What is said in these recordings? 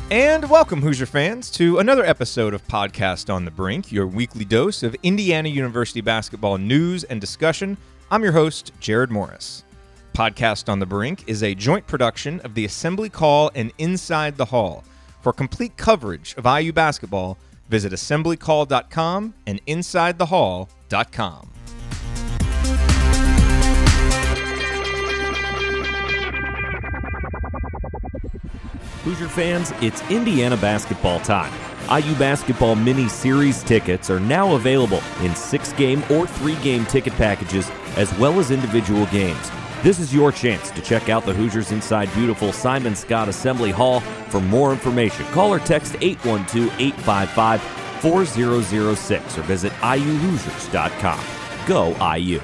And welcome, Hoosier fans, to another episode of Podcast on the Brink, your weekly dose of Indiana University basketball news and discussion. I'm your host, Jared Morris. Podcast on the Brink is a joint production of the Assembly Call and Inside the Hall. For complete coverage of IU basketball, visit assemblycall.com and insidethehall.com. Hoosier fans, it's Indiana basketball time. IU Basketball Mini Series tickets are now available in 6-game or 3-game ticket packages, as well as individual games. This is your chance to check out the Hoosiers inside beautiful Simon Skjodt Assembly Hall. For more information, call or text 812-855-4006 or visit iuhoosiers.com. Go IU.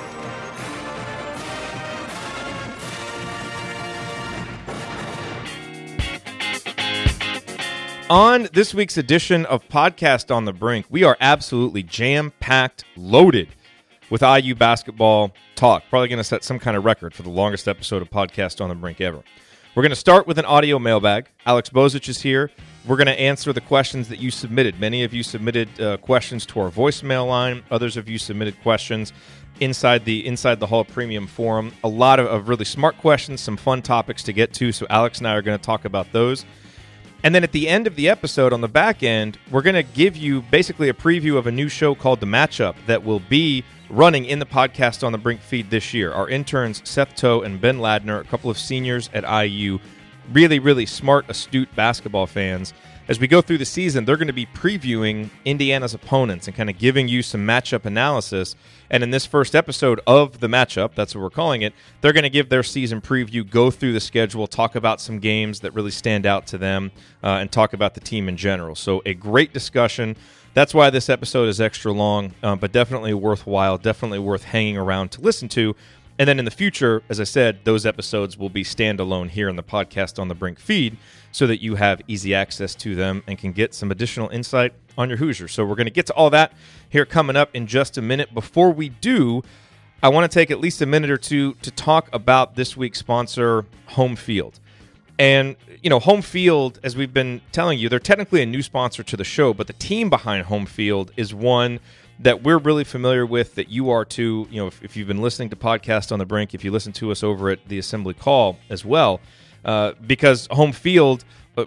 On this week's edition of Podcast on the Brink, we are absolutely jam-packed, loaded with IU basketball talk. Probably going to set some kind of record for the longest episode of Podcast on the Brink ever. We're going to start with an audio mailbag. Alex Bozich is here. We're going to answer the questions that you submitted. Many of you submitted questions to our voicemail line. Others of you submitted questions inside the Hall Premium Forum. A lot of really smart questions, some fun topics to get to, so Alex and I are going to talk about those. And then at the end of the episode, on the back end, we're going to give you basically a preview of a new show called The Matchup that will be running in the Podcast on the Brink feed this year. Our interns, Seth Toe and Ben Ladner, a couple of seniors at IU, really, really smart, astute basketball fans. As we go through the season, they're going to be previewing Indiana's opponents and kind of giving you some matchup analysis. And in this first episode of The Matchup, that's what we're calling it, they're going to give their season preview, go through the schedule, talk about some games that really stand out to them, and talk about the team in general. So a great discussion. That's why this episode is extra long, but definitely worthwhile, definitely worth hanging around to listen to. And then in the future, as I said, those episodes will be standalone here in the Podcast on the Brink feed so that you have easy access to them and can get some additional insight on your Hoosiers. So we're going to get to all that here coming up in just a minute. Before we do, I want to take at least a minute or two to talk about this week's sponsor, Home Field. And, you know, Home Field, as we've been telling you, they're technically a new sponsor to the show, but the team behind Home Field is one that we're really familiar with, that you are too. You know, if you've been listening to Podcast on the Brink, if you listen to us over at the Assembly Call as well, because Home Field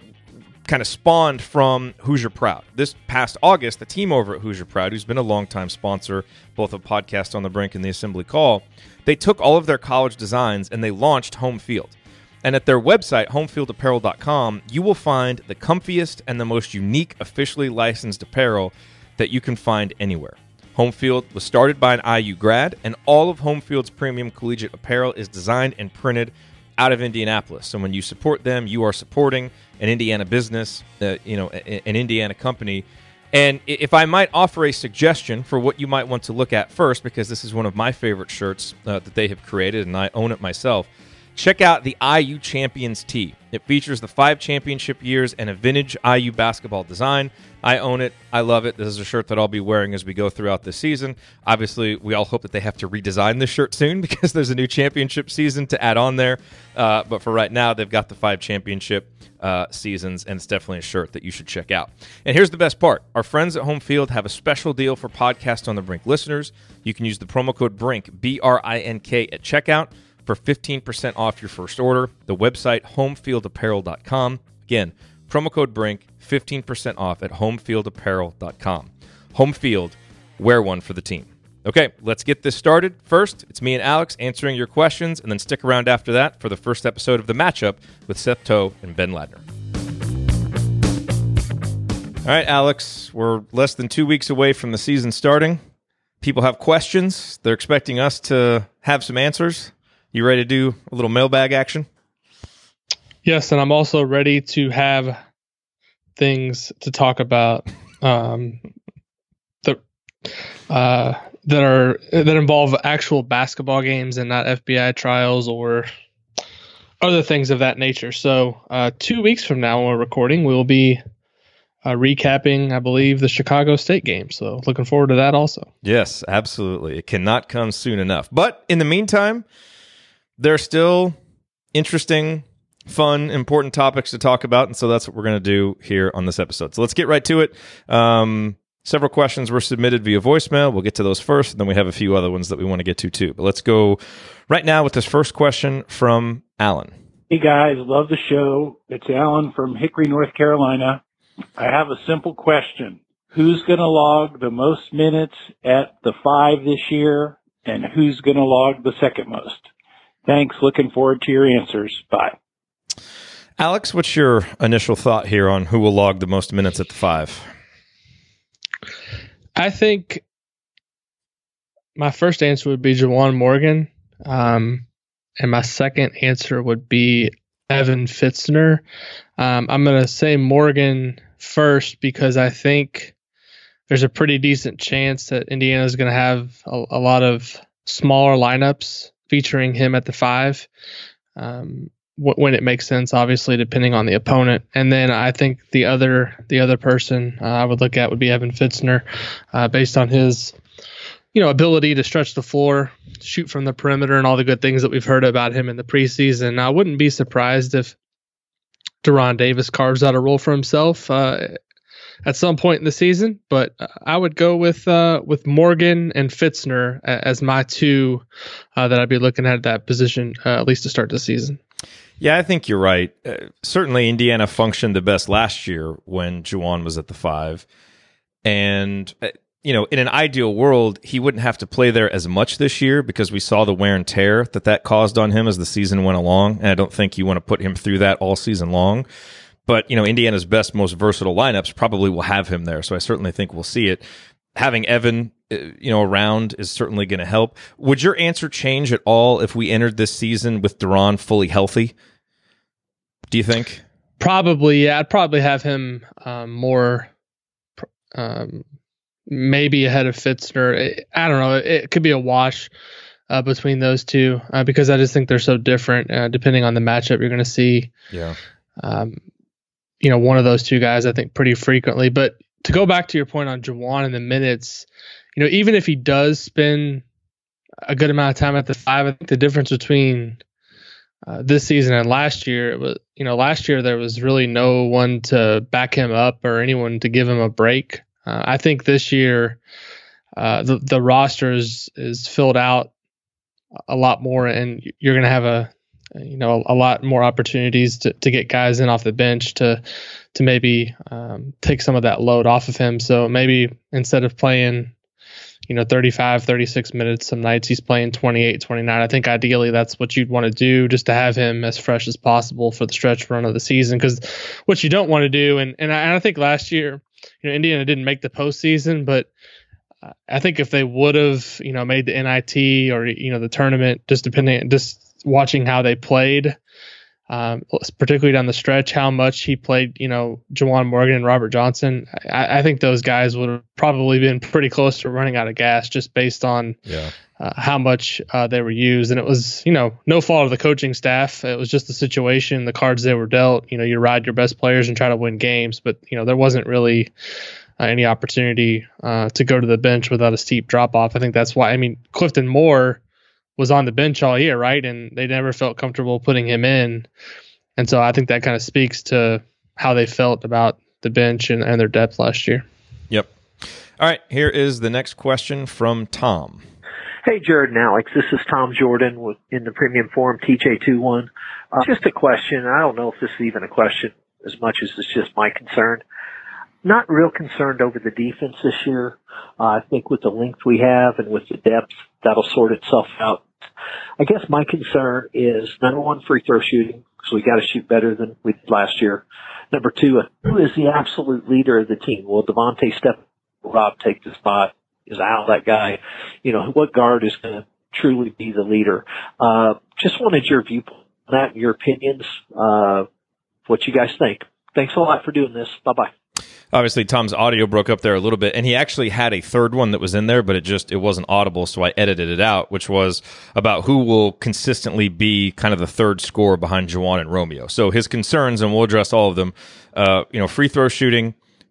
kind of spawned from Hoosier Proud. This past August, the team over at Hoosier Proud, who's been a longtime sponsor, both of Podcast on the Brink and the Assembly Call, they took all of their college designs and they launched Home Field. And at their website, homefieldapparel.com, you will find the comfiest and the most unique officially licensed apparel that you can find anywhere. Home Field was started by an IU grad, and all of Home Field's premium collegiate apparel is designed and printed out of Indianapolis. So when you support them, you are supporting an Indiana business, an Indiana company. And if I might offer a suggestion for what you might want to look at first, because this is one of my favorite shirts that they have created, and I own it myself, check out the IU Champions tee. It features the 5 championship years and a vintage IU basketball design. I own it. I love it. This is a shirt that I'll be wearing as we go throughout this season. Obviously, we all hope that they have to redesign this shirt soon because there's a new championship season to add on there. But for right now, they've got the 5 championship seasons, and it's definitely a shirt that you should check out. And here's the best part. Our friends at Home Field have a special deal for Podcast on the Brink listeners. You can use the promo code BRINK, B-R-I-N-K, at checkout for 15% off your first order. The website, homefieldapparel.com. Again, promo code BRINK, 15% off at homefieldapparel.com. Home Field, wear one for the team. Okay, let's get this started. First, it's me and Alex answering your questions, and then stick around after that for the first episode of The Matchup with Seth Toe and Ben Ladner. All right, Alex, we're less than 2 weeks away from the season starting. People have questions. They're expecting us to have some answers. You ready to do a little mailbag action? Yes, and I'm also ready to have things to talk about that involve actual basketball games and not FBI trials or other things of that nature. So 2 weeks from now when we're recording, we'll be recapping, I believe, the Chicago State game. So looking forward to that also. Yes, absolutely. It cannot come soon enough. But in the meantime, there are still interesting fun, important topics to talk about, and so that's what we're going to do here on this episode. So let's get right to it. Several questions were submitted via voicemail. We'll get to those first, and then we have a few other ones that we want to get to too. But let's go right now with this first question from Alan. Hey guys, love the show. It's Alan from Hickory, North Carolina. I have a simple question. Who's going to log the most minutes at the 5 this year, and who's going to log the second most? Thanks. Looking forward to your answers. Bye. Alex, what's your initial thought here on who will log the most minutes at the 5? I think my first answer would be Juwan Morgan. And my second answer would be Evan Fitzner. I'm going to say Morgan first because I think there's a pretty decent chance that Indiana is going to have a lot of smaller lineups featuring him at the 5 when it makes sense, obviously, depending on the opponent. And then I think the other person I would look at would be Evan Fitzner, based on his ability to stretch the floor, shoot from the perimeter, and all the good things that we've heard about him in the preseason. I wouldn't be surprised if De'Ron Davis carves out a role for himself at some point in the season, but I would go with Morgan and Fitzner as my two that I'd be looking at that position at least to start the season. Yeah, I think you're right. Certainly, Indiana functioned the best last year when Juwan was at the 5, and in an ideal world, he wouldn't have to play there as much this year because we saw the wear and tear that caused on him as the season went along, and I don't think you want to put him through that all season long. But, Indiana's best, most versatile lineups probably will have him there, so I certainly think we'll see it. Having Evan, around is certainly going to help. Would your answer change at all if we entered this season with De'Ron fully healthy? Do you think? Probably, yeah. I'd probably have him more, maybe ahead of Fitzner. I don't know. It could be a wash between those two because I just think they're so different. Depending on the matchup, you're going to see. Yeah. One of those two guys, I think, pretty frequently. But to go back to your point on Juwan and the minutes, even if he does spend a good amount of time at the 5, I think the difference between this season and last year, it was, last year there was really no one to back him up or anyone to give him a break. I think this year the roster is filled out a lot more, and you're going to have a lot more opportunities to get guys in off the bench to maybe take some of that load off of him. So maybe instead of playing, 35, 36 minutes, some nights he's playing 28, 29. I think ideally that's what you'd want to do, just to have him as fresh as possible for the stretch run of the season. Because what you don't want to do, and I think last year, Indiana didn't make the postseason, but I think if they would have, made the NIT or, the tournament, just watching how they played, particularly down the stretch, how much he played, Juwan Morgan and Robert Johnson, I think those guys would have probably been pretty close to running out of gas just based on how much they were used. And it was, no fault of the coaching staff. It was just the situation, the cards they were dealt. You ride your best players and try to win games, but, there wasn't really any opportunity to go to the bench without a steep drop off. I think that's why, Clifton Moore was on the bench all year, right? And they never felt comfortable putting him in. And so I think that kind of speaks to how they felt about the bench and their depth last year. Yep. All right, here is the next question from Tom. Hey, Jared and Alex. This is Tom Jordan in the Premium Forum TJ21. Just a question. I don't know if this is even a question as much as it's just my concern. Not real concerned over the defense this year. I think with the length we have and with the depth, that'll sort itself out. I guess my concern is, number one, free throw shooting, because we got to shoot better than we did last year. Number two, who is the absolute leader of the team? Will Devontae step, will Rob take the spot? Is Al that guy? What guard is going to truly be the leader? Just wanted your viewpoint on that and your opinions, what you guys think. Thanks a lot for doing this. Bye-bye. Obviously, Tom's audio broke up there a little bit, and he actually had a third one that was in there, but it wasn't audible, so I edited it out, which was about who will consistently be kind of the third scorer behind Juwan and Romeo. So his concerns, and we'll address all of them, free throw shooting,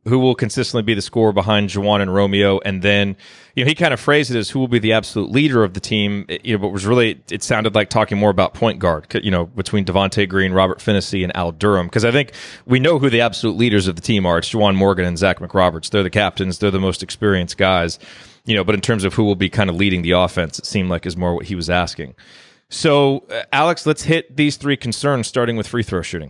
who will consistently be the scorer behind Juwan and Romeo, and then he kind of phrased it as who will be the absolute leader of the team. But was really it sounded like talking more about point guard. Between Devontae Green, Robert Finney, and Al Durham, because I think we know who the absolute leaders of the team are. It's Juwan Morgan and Zach McRoberts. They're the captains. They're the most experienced guys. But in terms of who will be kind of leading the offense, it seemed like is more what he was asking. So, Alex, let's hit these three concerns, starting with free throw shooting.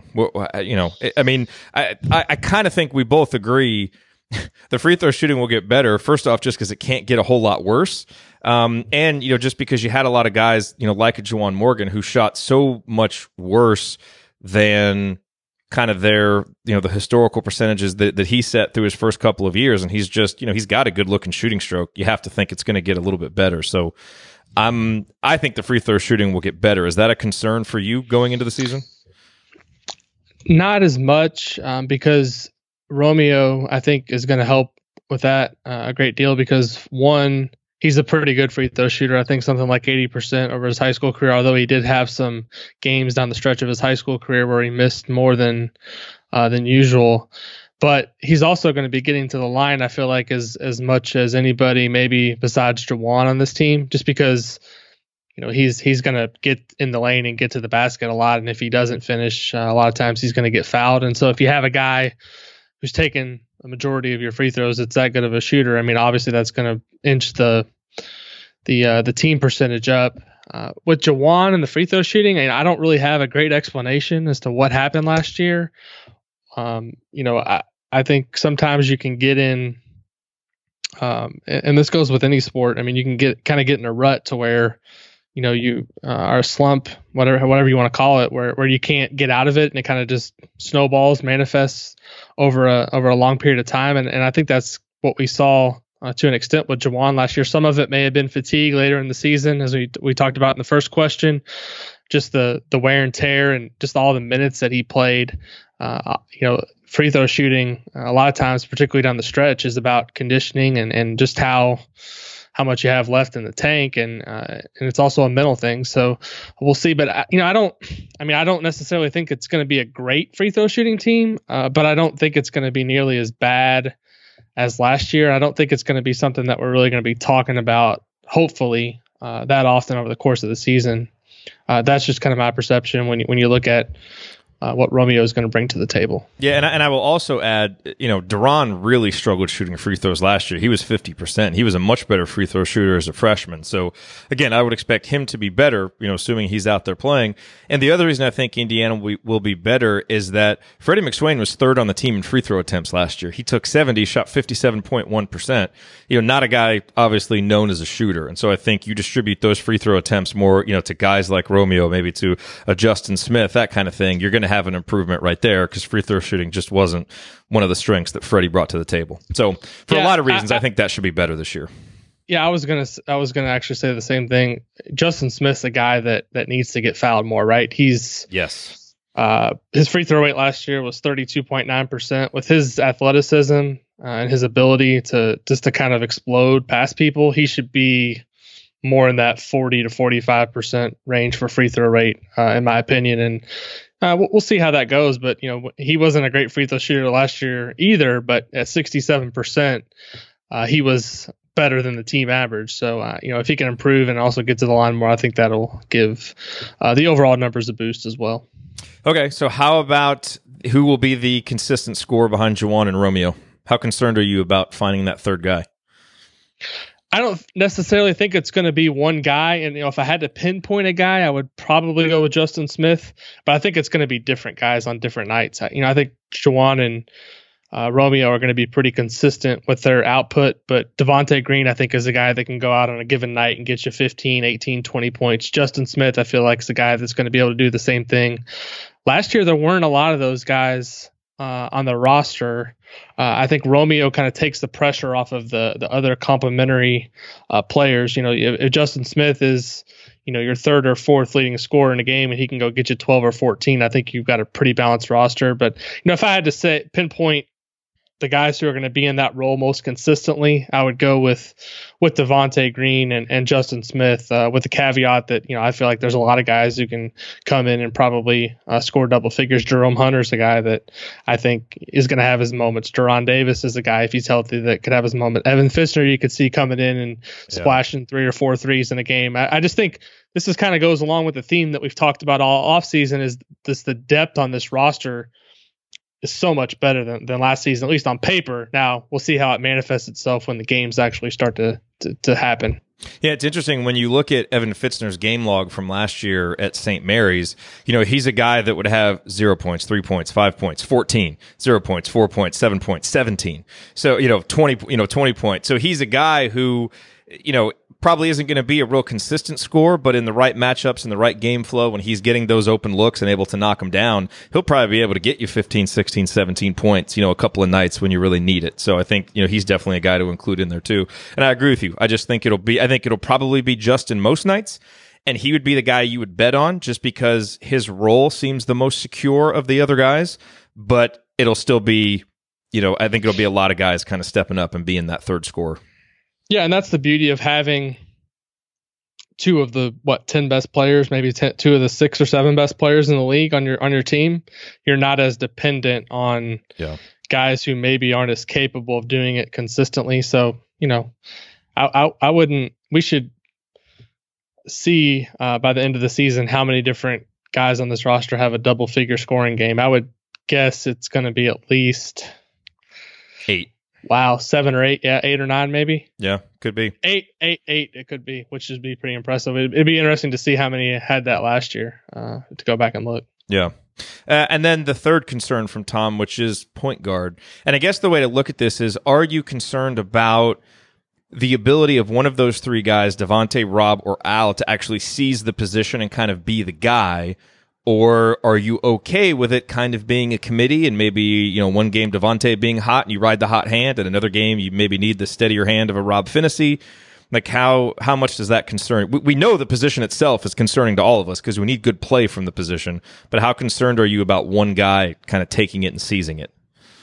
I kind of think we both agree the free throw shooting will get better. First off, just because it can't get a whole lot worse, and just because you had a lot of guys, like a Juwan Morgan, who shot so much worse than kind of their, the historical percentages that he set through his first couple of years, and he's just, he's got a good looking shooting stroke. You have to think it's going to get a little bit better. So. I think the free throw shooting will get better. Is that a concern for you going into the season? Not as much, because Romeo, I think, is going to help with that a great deal, because one, he's a pretty good free throw shooter. I think something like 80% over his high school career, although he did have some games down the stretch of his high school career where he missed more than usual. But he's also going to be getting to the line, I feel like, as much as anybody, maybe besides Juwan on this team, just because, he's going to get in the lane and get to the basket a lot. And if he doesn't finish, a lot of times he's going to get fouled. And so if you have a guy who's taken a majority of your free throws, it's that good of a shooter. I mean, obviously that's going to inch the team percentage up. With Juwan and the free throw shooting, I don't really have a great explanation as to what happened last year. I think sometimes you can get in, and this goes with any sport. I mean, you can get in a rut to where, you are a slump, whatever you want to call it, where you can't get out of it, and it kind of just snowballs, manifests over a long period of time. And I think that's what we saw to an extent with Juwan last year. Some of it may have been fatigue later in the season, as we talked about in the first question, just the wear and tear and just all the minutes that he played. Free throw shooting a lot of times, particularly down the stretch, is about conditioning and just how much you have left in the tank, and it's also a mental thing. So we'll see. But I don't necessarily think it's going to be a great free throw shooting team, but I don't think it's going to be nearly as bad as last year. I don't think it's going to be something that we're really going to be talking about, hopefully, that often over the course of the season. That's just kind of my perception when you look at what Romeo is going to bring to the table. Yeah, and I will also add, Duran really struggled shooting free throws last year. He was 50%. He was a much better free throw shooter as a freshman. So, again, I would expect him to be better, assuming he's out there playing. And the other reason I think Indiana will be better is that Freddie McSwain was third on the team in free throw attempts last year. He took 70, shot 57.1%. Not a guy obviously known as a shooter. And so I think you distribute those free throw attempts more, to guys like Romeo, maybe to a Justin Smith, that kind of thing. You're going to have an improvement right there, because free throw shooting just wasn't one of the strengths that Freddie brought to the table. So for a lot of reasons, I think that should be better this year. Yeah, I was gonna actually say the same thing. Justin Smith's a guy that needs to get fouled more, right? His free throw rate last year was 32.9%. With his athleticism and his ability to kind of explode past people, he should be more in that 40 to 45% range for free throw rate, in my opinion. And we'll see how that goes. But, he wasn't a great free throw shooter last year either, but at 67%, he was better than the team average. So, if he can improve and also get to the line more, I think that'll give the overall numbers a boost as well. Okay, so how about who will be the consistent scorer behind Juwan and Romeo? How concerned are you about finding that third guy? I don't necessarily think it's going to be one guy. And, if I had to pinpoint a guy, I would probably go with Justin Smith. But I think it's going to be different guys on different nights. I think Juwan and Romeo are going to be pretty consistent with their output. But Devontae Green, I think, is a guy that can go out on a given night and get you 15, 18, 20 points. Justin Smith, I feel like, is a guy that's going to be able to do the same thing. Last year, there weren't a lot of those guys on the roster. I think Romeo kind of takes the pressure off of the other complementary players. If Justin Smith is, your third or fourth leading scorer in a game and he can go get you 12 or 14, I think you've got a pretty balanced roster. But, if I had to pinpoint the guys who are going to be in that role most consistently, I would go with Devontae Green and Justin Smith, with the caveat that, I feel like there's a lot of guys who can come in and probably score double figures. Jerome Hunter's a guy that I think is going to have his moments. Deron Davis is a guy, if he's healthy, that could have his moment. Evan Fitzner, you could see coming in and splashing 3 or 4 threes in a game. I just think this is kind of goes along with the theme that we've talked about all offseason, is the depth on this roster is so much better than last season, at least on paper. Now we'll see how it manifests itself when the games actually start to happen. Yeah, it's interesting when you look at Evan Fitzner's game log from last year at St. Mary's. He's a guy that would have 0 points, 3 points, 5 points, 14, 0 points, 4 points, 7 points, 17. So 20 points. So he's a guy who probably isn't going to be a real consistent scorer, but in the right matchups and the right game flow, when he's getting those open looks and able to knock them down, he'll probably be able to get you 15, 16, 17 points, a couple of nights when you really need it. So I think, he's definitely a guy to include in there too. And I agree with you. I think it'll probably be Justin most nights, and he would be the guy you would bet on just because his role seems the most secure of the other guys, but it'll still be, I think it'll be a lot of guys kind of stepping up and being that third scorer. Yeah, and that's the beauty of having 2 of the 10 best players, maybe 2 of the 6 or 7 best players in the league on your team. You're not as dependent on guys who maybe aren't as capable of doing it consistently. So, I wouldn't. We should see by the end of the season how many different guys on this roster have a double figure scoring game. I would guess it's going to be at least 8. Wow, 7 or 8, 8 or 9 maybe. Yeah, could be 8. It could be, which would be pretty impressive. It'd be interesting to see how many had that last year. To go back and look. Yeah, and then the third concern from Tom, which is point guard. And I guess the way to look at this is: are you concerned about the ability of one of those 3 guys, Devontae, Rob, or Al, to actually seize the position and kind of be the guy? Or are you okay with it kind of being a committee and maybe, one game Devontae being hot and you ride the hot hand, and another game you maybe need the steadier hand of a Rob Finney? Like how much does that concern? We know the position itself is concerning to all of us because we need good play from the position, but how concerned are you about one guy kind of taking it and seizing it?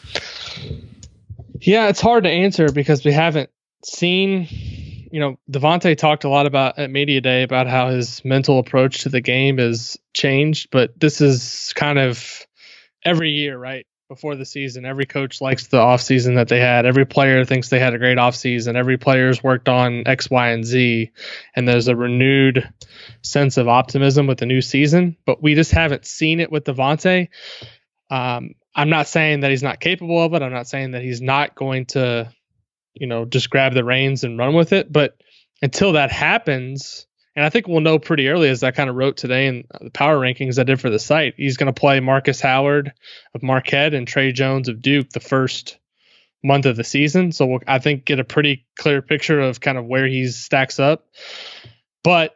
Yeah, it's hard to answer because we haven't seen... Devontae talked a lot about at Media Day about how his mental approach to the game has changed, but this is kind of every year, right? Before the season, every coach likes the offseason that they had. Every player thinks they had a great offseason. Every player's worked on X, Y, and Z, and there's a renewed sense of optimism with the new season, but we just haven't seen it with Devontae. I'm not saying that he's not capable of it. I'm not saying that he's not going to just grab the reins and run with it. But until that happens, and I think we'll know pretty early, as I kind of wrote today in the power rankings I did for the site, he's going to play Marcus Howard of Marquette and Trey Jones of Duke the first month of the season. So we'll, I think, get a pretty clear picture of kind of where he stacks up. But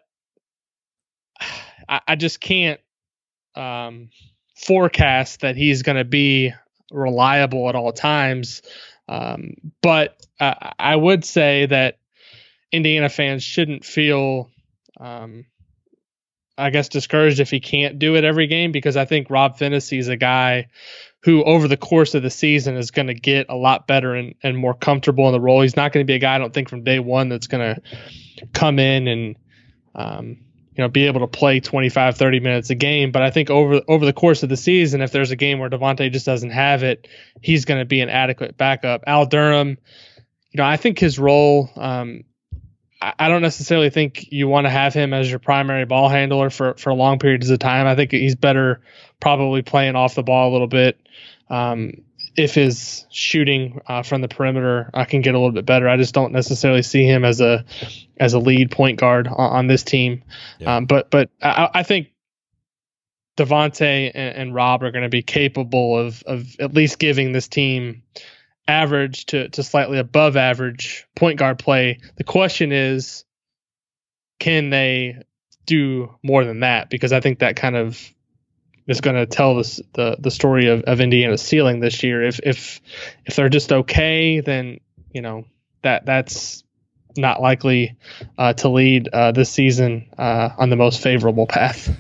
I just can't forecast that he's going to be reliable at all times. But I would say that Indiana fans shouldn't feel, discouraged if he can't do it every game, because I think Rob Finney is a guy who over the course of the season is going to get a lot better and more comfortable in the role. He's not going to be a guy, I don't think, from day one that's going to come in and, be able to play 25, 30 minutes a game. But I think over the course of the season, if there's a game where Devontae just doesn't have it, he's going to be an adequate backup. Al Durham, I think his role, I don't necessarily think you want to have him as your primary ball handler for long periods of time. I think he's better probably playing off the ball a little bit. If his shooting from the perimeter can get a little bit better. I just don't necessarily see him as a lead point guard on this team. Yeah. But I think Devontae and Rob are going to be capable of at least giving this team average to slightly above average point guard play. The question is, can they do more than that? Because I think that kind of is going to tell us the story of Indiana's ceiling this year. If they're just okay, then that's not likely to lead this season on the most favorable path.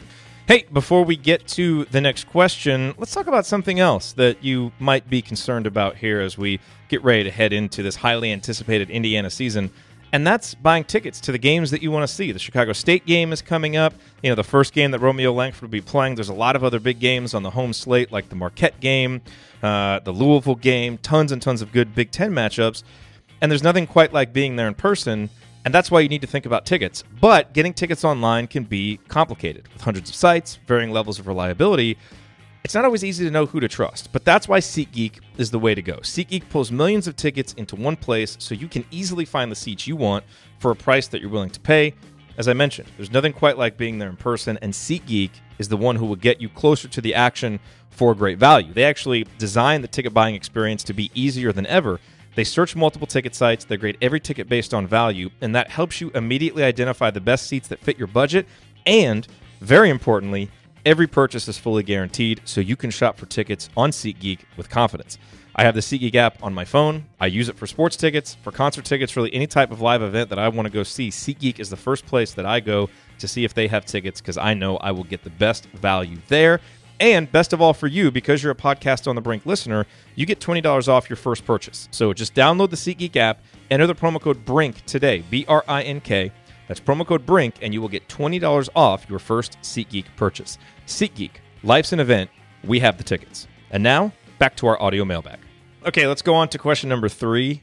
Hey, before we get to the next question, let's talk about something else that you might be concerned about here as we get ready to head into this highly anticipated Indiana season, and that's buying tickets to the games that you want to see. The Chicago State game is coming up. You know, the first game that Romeo Langford will be playing. There's a lot of other big games on the home slate, like the Marquette game, the Louisville game, tons and tons of good Big Ten matchups, and there's nothing quite like being there in person. And that's why you need to think about tickets. But getting tickets online can be complicated. With hundreds of sites, varying levels of reliability, it's not always easy to know who to trust. But that's why SeatGeek is the way to go. SeatGeek pulls millions of tickets into one place so you can easily find the seats you want for a price that you're willing to pay. As I mentioned, there's nothing quite like being there in person, and SeatGeek is the one who will get you closer to the action for great value. They actually designed the ticket buying experience to be easier than ever. They search multiple ticket sites, they grade every ticket based on value, and that helps you immediately identify the best seats that fit your budget. And, very importantly, every purchase is fully guaranteed, so you can shop for tickets on SeatGeek with confidence. I have the SeatGeek app on my phone. I use it for sports tickets, for concert tickets, really any type of live event that I want to go see. SeatGeek is the first place that I go to see if they have tickets, because I know I will get the best value there. And best of all for you, because you're a Podcast on the Brink listener, you get $20 off your first purchase. So just download the SeatGeek app, enter the promo code BRINK today, BRINK. That's promo code BRINK, and you will get $20 off your first SeatGeek purchase. SeatGeek, life's an event. We have the tickets. And now, back to our audio mailbag. Okay, let's go on to question number 3.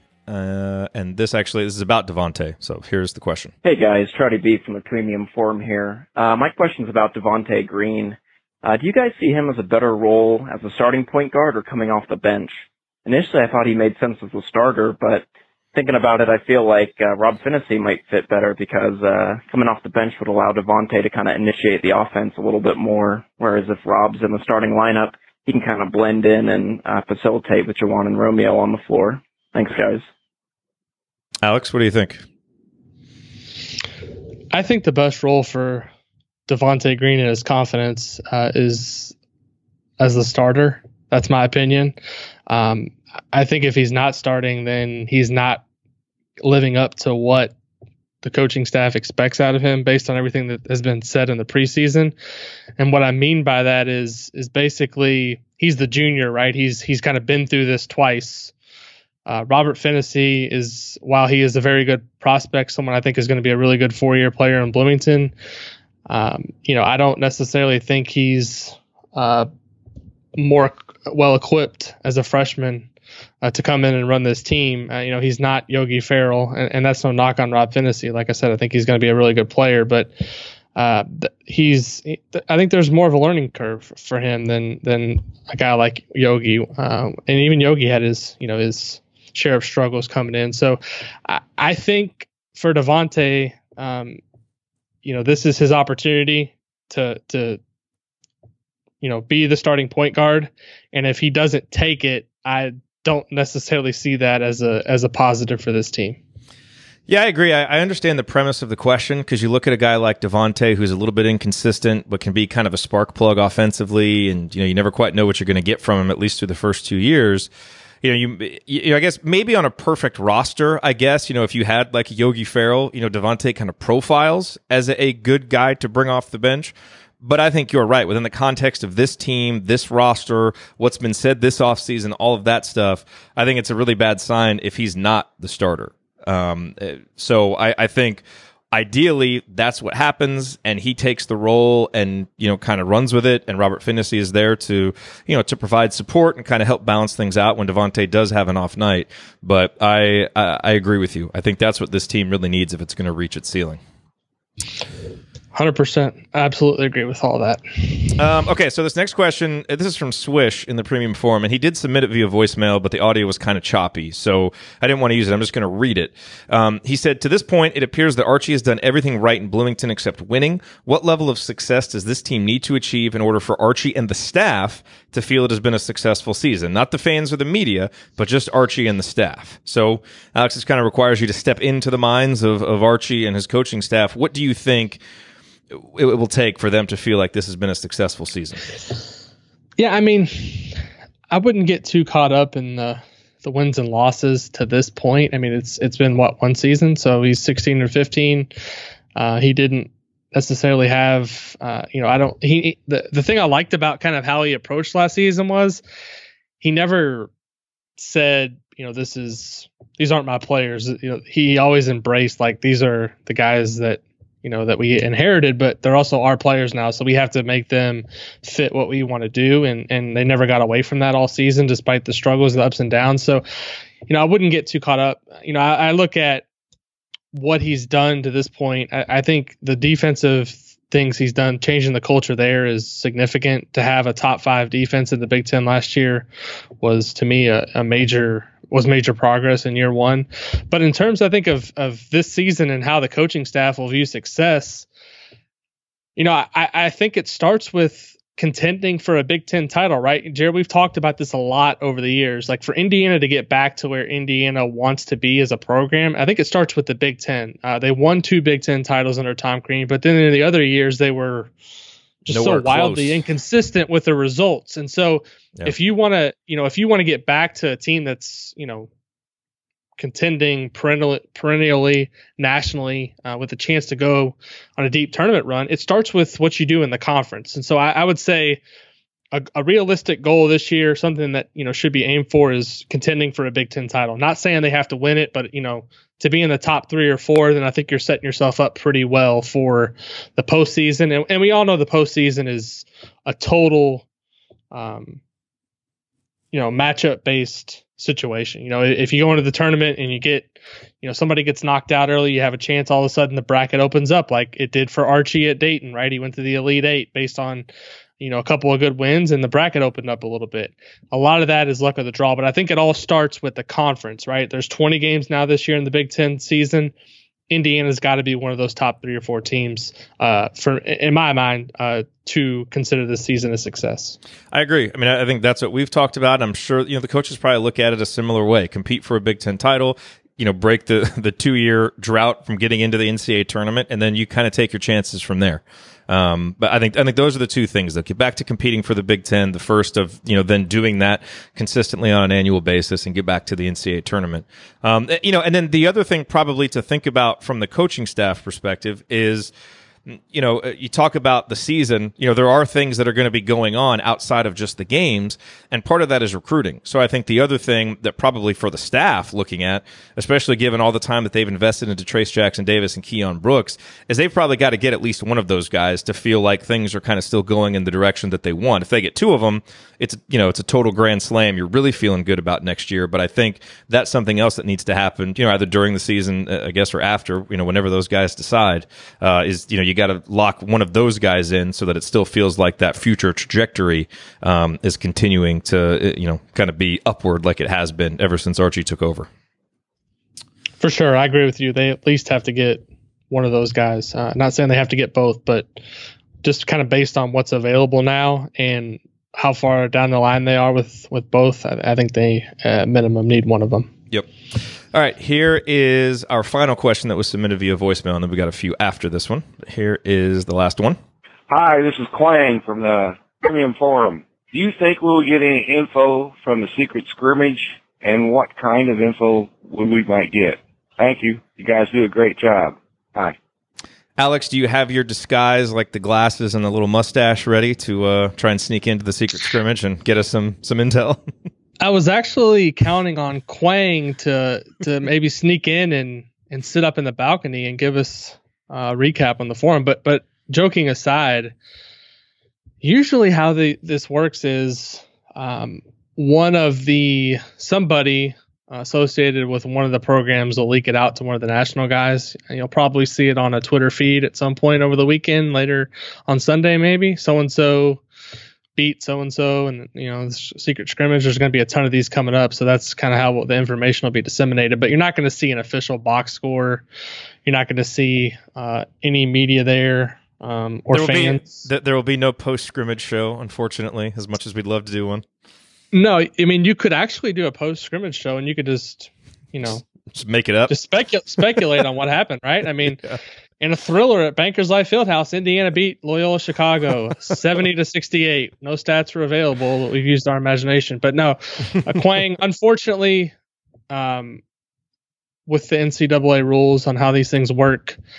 And this is about Devontae. So here's the question. Hey guys, Trotty B from the Premium Forum here. My question's about Devontae Green. Do you guys see him as a better role as a starting point guard or coming off the bench? Initially, I thought he made sense as a starter, but thinking about it, I feel like Rob Phinisee might fit better because coming off the bench would allow Devontae to kind of initiate the offense a little bit more, whereas if Rob's in the starting lineup, he can kind of blend in and facilitate with Juwan and Romeo on the floor. Thanks, guys. Alex, what do you think? I think the best role for Devontae Green and his confidence is as the starter. That's my opinion. I think if he's not starting, then he's not living up to what the coaching staff expects out of him based on everything that has been said in the preseason. And what I mean by that is basically he's the junior, right? He's kind of been through this twice. Robert Phinisee is, while he is a very good prospect, someone I think is going to be a really good 4-year player in Bloomington. I don't necessarily think he's more well equipped as a freshman to come in and run this team. He's not Yogi Ferrell, and that's no knock on Rob Phinisee. Like I said, I think he's going to be a really good player, but I think there's more of a learning curve for him than a guy like Yogi. And even Yogi had his share of struggles coming in. So I think for Devontae, this is his opportunity to be the starting point guard. And if he doesn't take it, I don't necessarily see that as a positive for this team. Yeah, I agree. I understand the premise of the question because you look at a guy like Devontae who's a little bit inconsistent but can be kind of a spark plug offensively, and you never quite know what you're going to get from him, at least through the first 2 years. I guess maybe on a perfect roster, if you had like Yogi Ferrell, Devontae kind of profiles as a good guy to bring off the bench. But I think you're right. Within the context of this team, this roster, what's been said this offseason, all of that stuff, I think it's a really bad sign if he's not the starter. So I think ideally that's what happens, and he takes the role and kind of runs with it, and Robert Phinisee is there to to provide support and kind of help balance things out when Devontae does have an off night. But I agree with you. I think that's what this team really needs if it's going to reach its ceiling. 100%. I absolutely agree with all that. Okay, so this next question, this is from Swish in the Premium Forum, and he did submit it via voicemail, but the audio was kind of choppy, so I didn't want to use it. I'm just going to read it. He said, to this point, it appears that Archie has done everything right in Bloomington except winning. What level of success does this team need to achieve in order for Archie and the staff to feel it has been a successful season? Not the fans or the media, but just Archie and the staff. So, Alex, this kind of requires you to step into the minds of Archie and his coaching staff. What do you think it will take for them to feel like this has been a successful season? Yeah, I mean, I wouldn't get too caught up in the wins and losses to this point. I mean, it's been one season, so he's 16 or 15. He didn't necessarily have, the thing I liked about kind of how he approached last season was he never said, these aren't my players. He always embraced, like, these are the guys that we inherited, but they're also our players now. So we have to make them fit what we want to do. And they never got away from that all season, despite the struggles, the ups and downs. So, I wouldn't get too caught up. I look at what he's done to this point. I think the defensive things he's done, changing the culture there, is significant. To have a top 5 defense in the Big Ten last year was, to me, major progress in year one. But in terms, I think, of this season and how the coaching staff will view success, I think it starts with contending for a Big Ten title, right? Jared, we've talked about this a lot over the years. Like, for Indiana to get back to where Indiana wants to be as a program, I think it starts with the Big Ten. They won 2 Big Ten titles under Tom Crean, but then in the other years they were just nowhere so wildly close. Inconsistent with the results. And so if you want to get back to a team that's, contending perennially nationally, with a chance to go on a deep tournament run, it starts with what you do in the conference. And so I would say a realistic goal this year, something that, should be aimed for, is contending for a Big Ten title. Not saying they have to win it, but, to be in the top 3 or 4, then I think you're setting yourself up pretty well for the postseason. And we all know the postseason is a total, matchup based situation. If you go into the tournament and you get, somebody gets knocked out early, you have a chance all of a sudden the bracket opens up, like it did for Archie at Dayton, right? He went to the Elite 8 based on, a couple of good wins, and the bracket opened up a little bit. A lot of that is luck of the draw, but I think it all starts with the conference, right? There's 20 games now this year in the Big Ten season. Indiana's got to be one of those top 3 or 4 teams, in my mind, to consider this season a success. I agree. I mean, I think that's what we've talked about. I'm sure the coaches probably look at it a similar way: compete for a Big Ten title, break the 2-year drought from getting into the NCAA tournament, and then you kind of take your chances from there. But I think those are the 2 things. They'll get back to competing for the Big Ten, the first of, then doing that consistently on an annual basis, and get back to the NCAA tournament. And then the other thing probably to think about from the coaching staff perspective is, you talk about the season, there are things that are going to be going on outside of just the games, and part of that is recruiting. So I think the other thing that probably for the staff looking at, especially given all the time that they've invested into Trace Jackson Davis and Keon Brooks, is they've probably got to get at least one of those guys to feel like things are kind of still going in the direction that they want. If they get 2 of them, it's a total grand slam. You're really feeling good about next year. But I think that's something else that needs to happen, either during the season, I guess, or after, whenever those guys decide, is, you got to lock one of those guys in so that it still feels like that future trajectory is continuing to, kind of be upward like it has been ever since Archie took over. For sure. I agree with you. They at least have to get one of those guys. Not saying they have to get both, but just kind of based on what's available now and how far down the line they are with both, I think they at minimum need one of them. Yep. All right, here is our final question that was submitted via voicemail, and then we got a few after this one. Here is the last one. Hi, this is Quang from the Premium Forum. Do you think we'll get any info from the secret scrimmage, and what kind of info we might get? Thank you. You guys do a great job. Bye. Alex, do you have your disguise, like the glasses and the little mustache, ready to try and sneak into the secret scrimmage and get us some intel? I was actually counting on Quang to maybe sneak in and sit up in the balcony and give us a recap on the forum. But joking aside, usually how this works is somebody associated with one of the programs will leak it out to one of the national guys. And you'll probably see it on a Twitter feed at some point over the weekend, later on Sunday maybe. So-and-so beat so-and-so, and secret scrimmage. There's going to be a ton of these coming up, so that's kind of how the information will be disseminated. But you're not going to see an official box score. You're not going to see any media there or fans. There will be no post-scrimmage show, unfortunately, as much as we'd love to do one. No, I mean, you could actually do a post-scrimmage show, and you could just make it up. Just speculate on what happened, right? I mean, in a thriller at Bankers Life Fieldhouse, Indiana beat Loyola Chicago 70-68. No stats were available, but we've used our imagination. But no, Quang, unfortunately, with the NCAA rules on how these things work,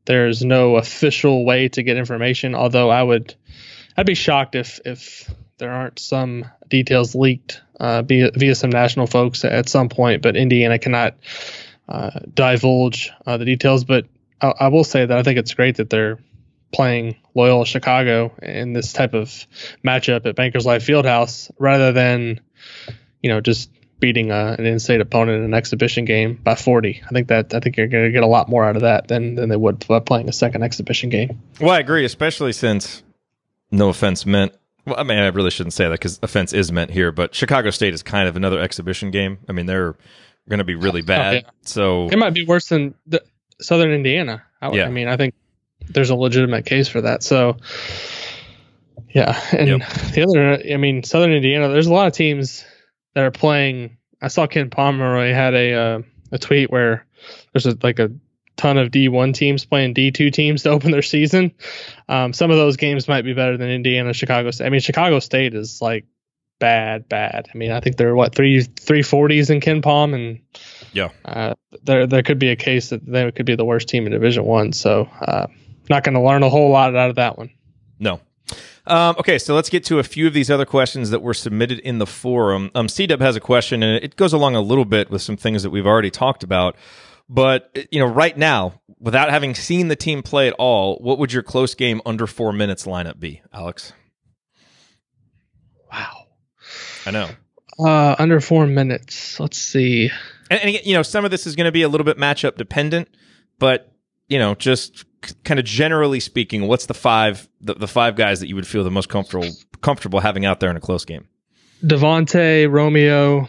there's no official way to get information. Although I'd be shocked if there aren't some details leaked via some national folks at some point. But Indiana cannot divulge the details. But I will say that I think it's great that they're playing Loyola Chicago in this type of matchup at Bankers Life Fieldhouse rather than, just beating an in-state opponent in an exhibition game by 40. I think you're going to get a lot more out of that than they would by playing a second exhibition game. Well, I agree, especially since, no offense meant, well, I mean, I really shouldn't say that because offense is meant here, but Chicago State is kind of another exhibition game. I mean, they're going to be really bad. Oh, yeah. So it might be worse than Southern Indiana. I mean, I think there's a legitimate case for that. So, yeah. And the other, I mean, Southern Indiana, there's a lot of teams that are playing. I saw Ken Pomeroy had a tweet where there's a ton of D1 teams playing D2 teams to open their season. Some of those games might be better than Indiana, Chicago State. I mean, Chicago State is bad. I mean, I think they're 340s in Ken Pom, and there could be a case that they could be the worst team in Division I. So not going to learn a whole lot out of that one. No. Okay, so let's get to a few of these other questions that were submitted in the forum. C-Dub has a question, and it goes along a little bit with some things that we've already talked about. But, right now, without having seen the team play at all, what would your close game under 4 minutes lineup be, Alex? Wow. I know. Under 4 minutes. Let's see. And some of this is going to be a little bit matchup dependent, but, just kind of generally speaking, what's the five guys that you would feel the most comfortable having out there in a close game? Devontae, Romeo,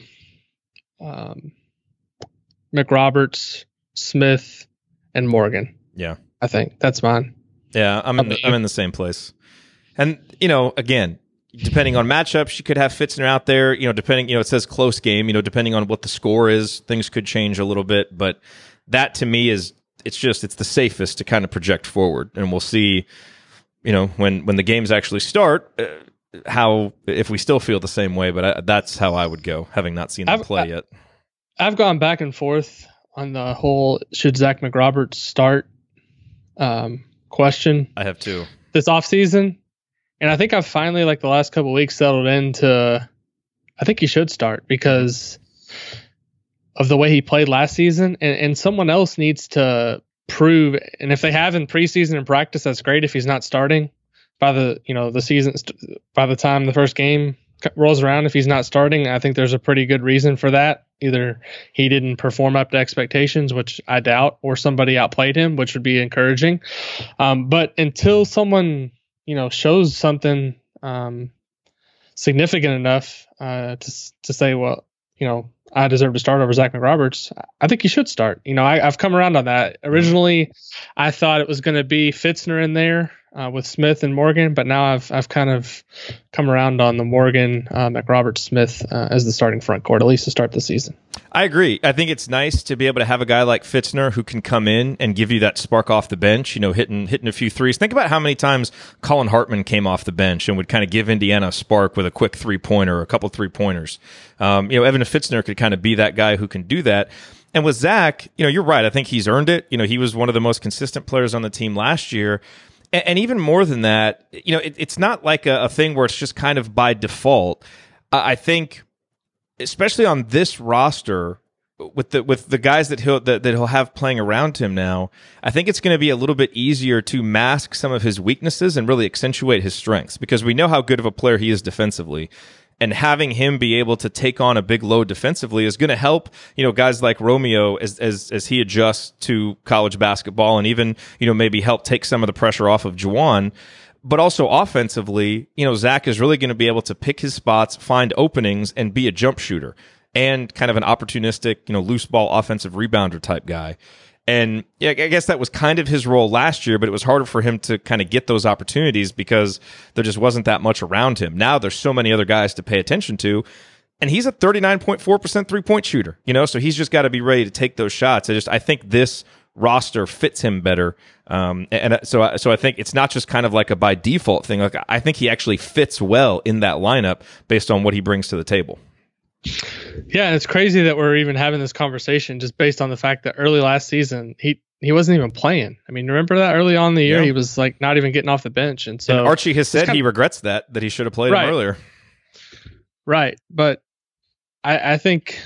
McRoberts, Smith, and Morgan. Yeah. I think that's mine. Yeah, I'm in the same place. And, again, depending on matchups, you could have Fitzner out there, depending, it says close game, depending on what the score is, things could change a little bit, but that to me is it's the safest to kind of project forward, and we'll see, when the games actually start, if we still feel the same way. But that's how I would go, having not seen them play yet. I've gone back and forth on the whole should Zach McRoberts start question. I have too this offseason, and I think I've finally the last couple of weeks settled into I think he should start because of the way he played last season, and someone else needs to prove. And if they have in preseason and practice, that's great. If he's not starting by the season, by the time the first game rolls around, if he's not starting, I think there's a pretty good reason for that. Either he didn't perform up to expectations, which I doubt, or somebody outplayed him, which would be encouraging. But until someone shows something significant enough to say, well, I deserve to start over Zach McRoberts, I think he should start. I've come around on that. Originally, I thought it was going to be Fitzner in there with Smith and Morgan, but now I've kind of come around on the Morgan, McRoberts, Smith as the starting front court, at least to start the season. I agree. I think it's nice to be able to have a guy like Fitzner who can come in and give you that spark off the bench, hitting a few threes. Think about how many times Colin Hartman came off the bench and would kind of give Indiana a spark with a quick three-pointer or a couple three-pointers. Evan Fitzner could kind of be that guy who can do that. And with Zach, you're right. I think he's earned it. He was one of the most consistent players on the team last year. And even more than that, it's not like a thing where it's just kind of by default. I think, especially on this roster, with the guys that he'll have playing around him now, I think it's going to be a little bit easier to mask some of his weaknesses and really accentuate his strengths, because we know how good of a player he is defensively. And having him be able to take on a big load defensively is going to help, guys like Romeo as he adjusts to college basketball, and even, maybe help take some of the pressure off of Juwan. But also offensively, Zach is really going to be able to pick his spots, find openings, and be a jump shooter and kind of an opportunistic, loose ball offensive rebounder type guy. And yeah, I guess that was kind of his role last year, but it was harder for him to kind of get those opportunities because there just wasn't that much around him. Now there's so many other guys to pay attention to, and he's a 39.4% three-point shooter, so he's just got to be ready to take those shots. I think this roster fits him better. So I think it's not just kind of like a by default thing. I think he actually fits well in that lineup based on what he brings to the table. Yeah, and it's crazy that we're even having this conversation just based on the fact that early last season he wasn't even playing. I mean, remember that early on in the year, Yeah. he was like not even getting off the bench. And so And Archie has said he regrets that he should have played him earlier. Right. But I think,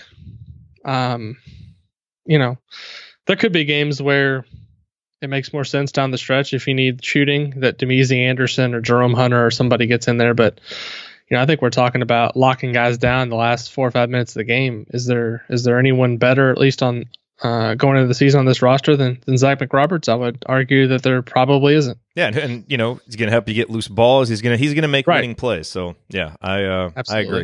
you know, there could be games where it makes more sense down the stretch if you need shooting that Demezy Anderson or Jerome Hunter or somebody gets in there. But, you know, I think we're talking about locking guys down the last 4 or 5 minutes of the game. Is there anyone better, at least on going into the season on this roster than Zach McRoberts? I would argue that there probably isn't. Yeah, and you know, he's going to help you get loose balls. He's going to make winning plays. So yeah, I agree.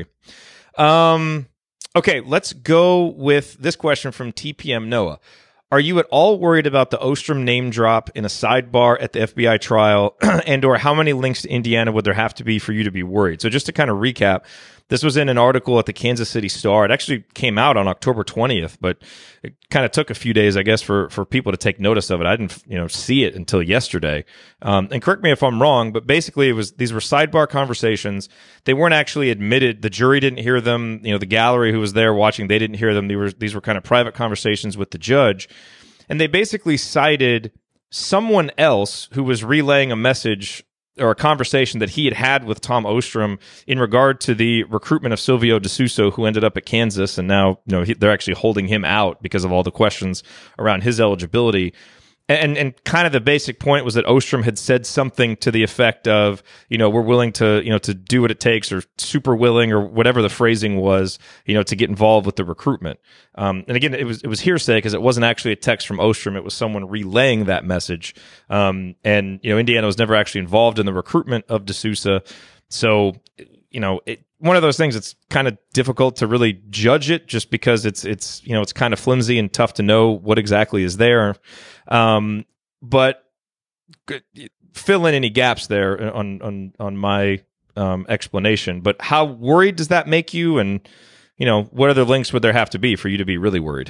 Okay, let's go with this question from TPM Noah. Are you at all worried about the Ostrom name drop in a sidebar at the FBI trial, and or how many links to Indiana would there have to be for you to be worried? So just to kind of recap, this was in an article at the Kansas City Star. It actually came out on October 20th, but it kind of took a few days, I guess, for people to take notice of it. I didn't, see it until yesterday. And correct me if I'm wrong, but basically these were sidebar conversations. They weren't actually admitted. The jury didn't hear them. The gallery who was there watching, they didn't hear them. These were kind of private conversations with the judge. And they basically cited someone else who was relaying a message or a conversation that he had with Tom Ostrom in regard to the recruitment of Silvio De Sousa, who ended up at Kansas, and now they're actually holding him out because of all the questions around his eligibility. And kind of the basic point was that Ostrom had said something to the effect of, we're willing to, to do what it takes, or super willing, or whatever the phrasing was, to get involved with the recruitment. And again, it was hearsay because it wasn't actually a text from Ostrom. It was someone relaying that message. And Indiana was never actually involved in the recruitment of De Sousa. So, one of those things, it's kind of difficult to really judge it just because it's kind of flimsy and tough to know what exactly is there. But fill in any gaps there on my explanation. But how worried does that make you? And, what other links would there have to be for you to be really worried?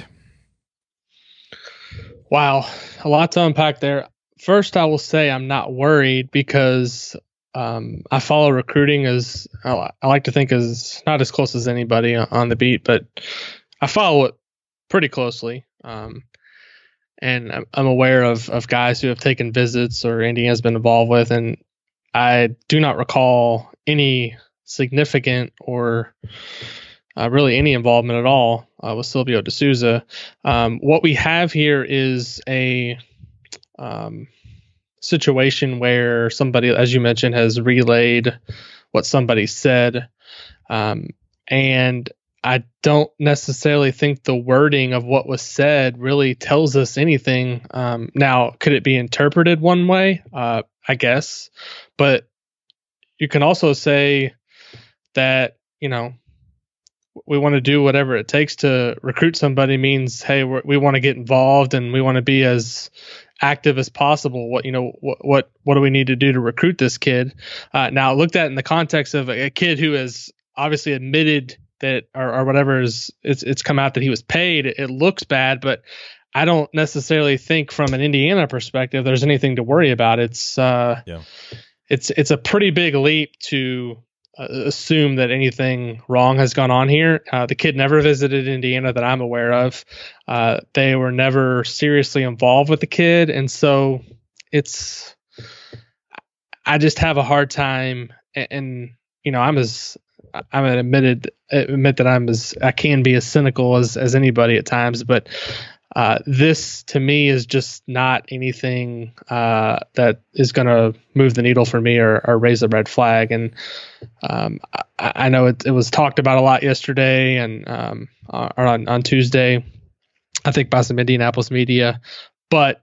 Wow. A lot to unpack there. First, I will say I'm not worried because I follow recruiting as I like to think as not as close as anybody on the beat, but I follow it pretty closely. And I'm aware of guys who have taken visits or Indiana's been involved with, and I do not recall any significant or really any involvement at all with Silvio De Sousa. What we have here is a situation where somebody, as you mentioned, has relayed what somebody said. And I don't necessarily think the wording of what was said really tells us anything. Now, could it be interpreted one way? I guess. But you can also say that, we want to do whatever it takes to recruit somebody means, hey, we want to get involved and we want to be as active as possible. What do we need to do to recruit this kid? Now, looked at in the context of a kid who has obviously admitted that or whatever it's come out that he was paid. It looks bad, but I don't necessarily think from an Indiana perspective there's anything to worry about. It's a pretty big leap to assume that anything wrong has gone on here. The kid never visited Indiana that I'm aware of. They were never seriously involved with the kid. And so I just have a hard time. And admit that I can be as cynical as anybody at times, but this to me is just not anything that is going to move the needle for me or raise a red flag. And I know it was talked about a lot yesterday and or on Tuesday, I think by some Indianapolis media, but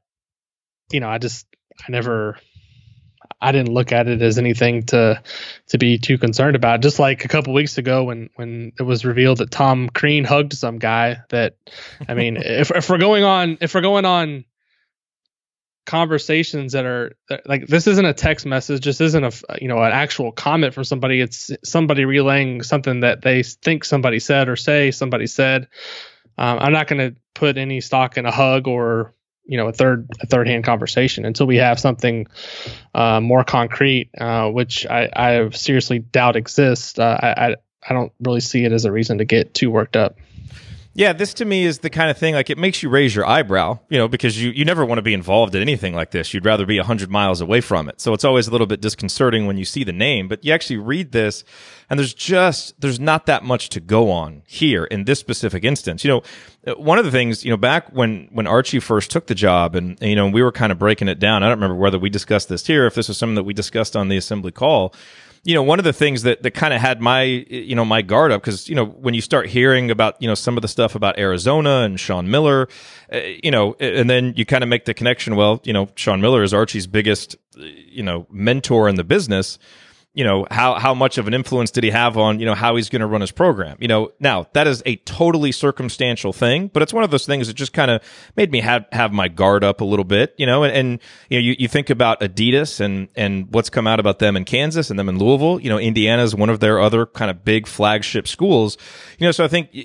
I didn't look at it as anything to be too concerned about. Just like a couple weeks ago when it was revealed that Tom Crean hugged some guy. That, I mean, if we're going on conversations that are like, this isn't a text message, just isn't an actual comment from somebody. It's somebody relaying something that they think somebody said or say somebody said. I'm not going to put any stock in a hug or a third-hand conversation until we have something more concrete, which I seriously doubt exists. I don't really see it as a reason to get too worked up. Yeah, this to me is the kind of thing, like, it makes you raise your eyebrow, because you never want to be involved in anything like this. You'd rather be 100 miles away from it. So it's always a little bit disconcerting when you see the name, but you actually read this and there's not that much to go on here in this specific instance. One of the things, back when Archie first took the job and we were kind of breaking it down. I don't remember whether we discussed this here, if this was something that we discussed on the assembly call. One of the things that kind of had my, my guard up, because, when you start hearing about, some of the stuff about Arizona and Sean Miller, and then you kind of make the connection, well, Sean Miller is Archie's biggest, mentor in the business. How much of an influence did he have on, how he's going to run his program? Now that is a totally circumstantial thing, but it's one of those things that just kind of made me have my guard up a little bit, and you think about Adidas and what's come out about them in Kansas and them in Louisville. Indiana is one of their other kind of big flagship schools. So I think,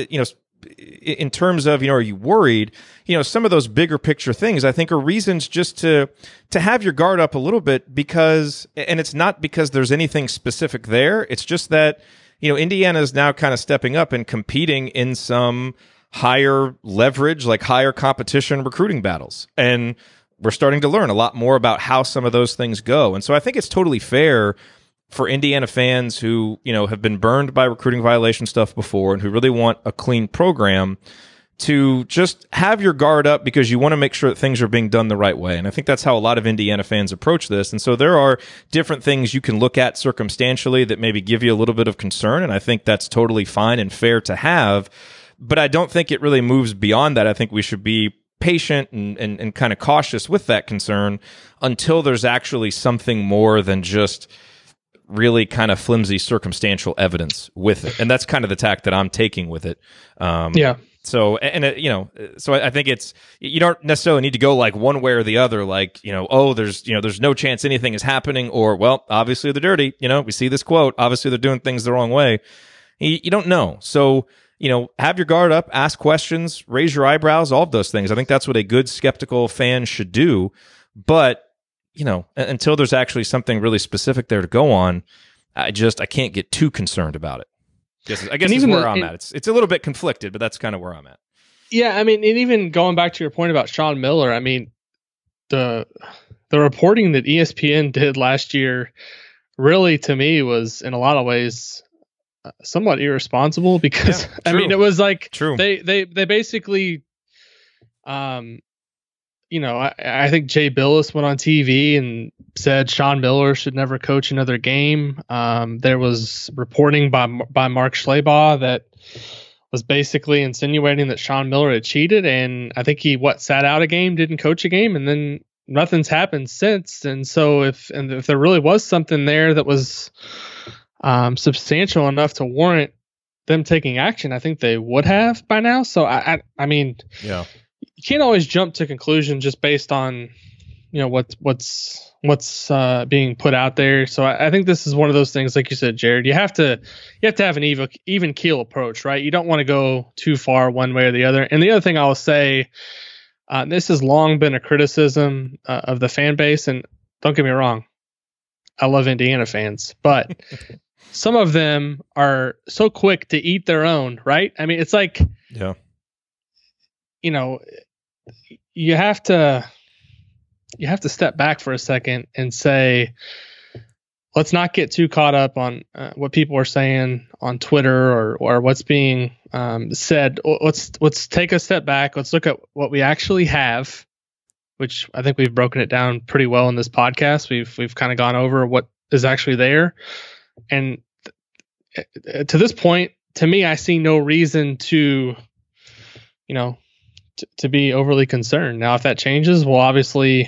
in terms of, are you worried? Some of those bigger picture things, I think, are reasons just to have your guard up a little bit, because, and it's not because there's anything specific there. It's just that, Indiana is now kind of stepping up and competing in some higher leverage, like higher competition recruiting battles. And we're starting to learn a lot more about how some of those things go. And so I think it's totally fair for Indiana fans who, have been burned by recruiting violation stuff before and who really want a clean program to just have your guard up, because you want to make sure that things are being done the right way. And I think that's how a lot of Indiana fans approach this. And so there are different things you can look at circumstantially that maybe give you a little bit of concern. And I think that's totally fine and fair to have. But I don't think it really moves beyond that. I think we should be patient and kind of cautious with that concern until there's actually something more than just really kind of flimsy circumstantial evidence with it. And that's kind of the tack that I'm taking with it. Yeah. So, so I think it's, you don't necessarily need to go like one way or the other, like, there's no chance anything is happening, or, well, obviously they're dirty. We see this quote, obviously they're doing things the wrong way. You don't know. So, have your guard up, ask questions, raise your eyebrows, all of those things. I think that's what a good skeptical fan should do. But, until there's actually something really specific there to go on, I can't get too concerned about it. I guess is where I'm at. It's a little bit conflicted, but that's kind of where I'm at. Yeah, I mean, and even going back to your point about Sean Miller, I mean, the reporting that ESPN did last year really, to me, was in a lot of ways somewhat irresponsible, because I mean, it was like they basically, I think Jay Billis went on TV and said Sean Miller should never coach another game. There was reporting by Mark Schlabach that was basically insinuating that Sean Miller had cheated, and I think he sat out a game, didn't coach a game, and then nothing's happened since. And so if there really was something there that was substantial enough to warrant them taking action, I think they would have by now. So I mean, yeah. You can't always jump to conclusion just based on, what's being put out there. So I think this is one of those things, like you said, Jared, you have to have an even keel approach, right? You don't want to go too far one way or the other. And the other thing I'll say, this has long been a criticism of the fan base, and don't get me wrong, I love Indiana fans, but some of them are so quick to eat their own, right? I mean, it's like, yeah. You have to step back for a second and say, let's not get too caught up on what people are saying on Twitter or what's being said. Let's take a step back. Let's look at what we actually have, which I think we've broken it down pretty well in this podcast. We've kind of gone over what is actually there, and to this point, to me, I see no reason to, to be overly concerned. Now, if that changes, we'll obviously,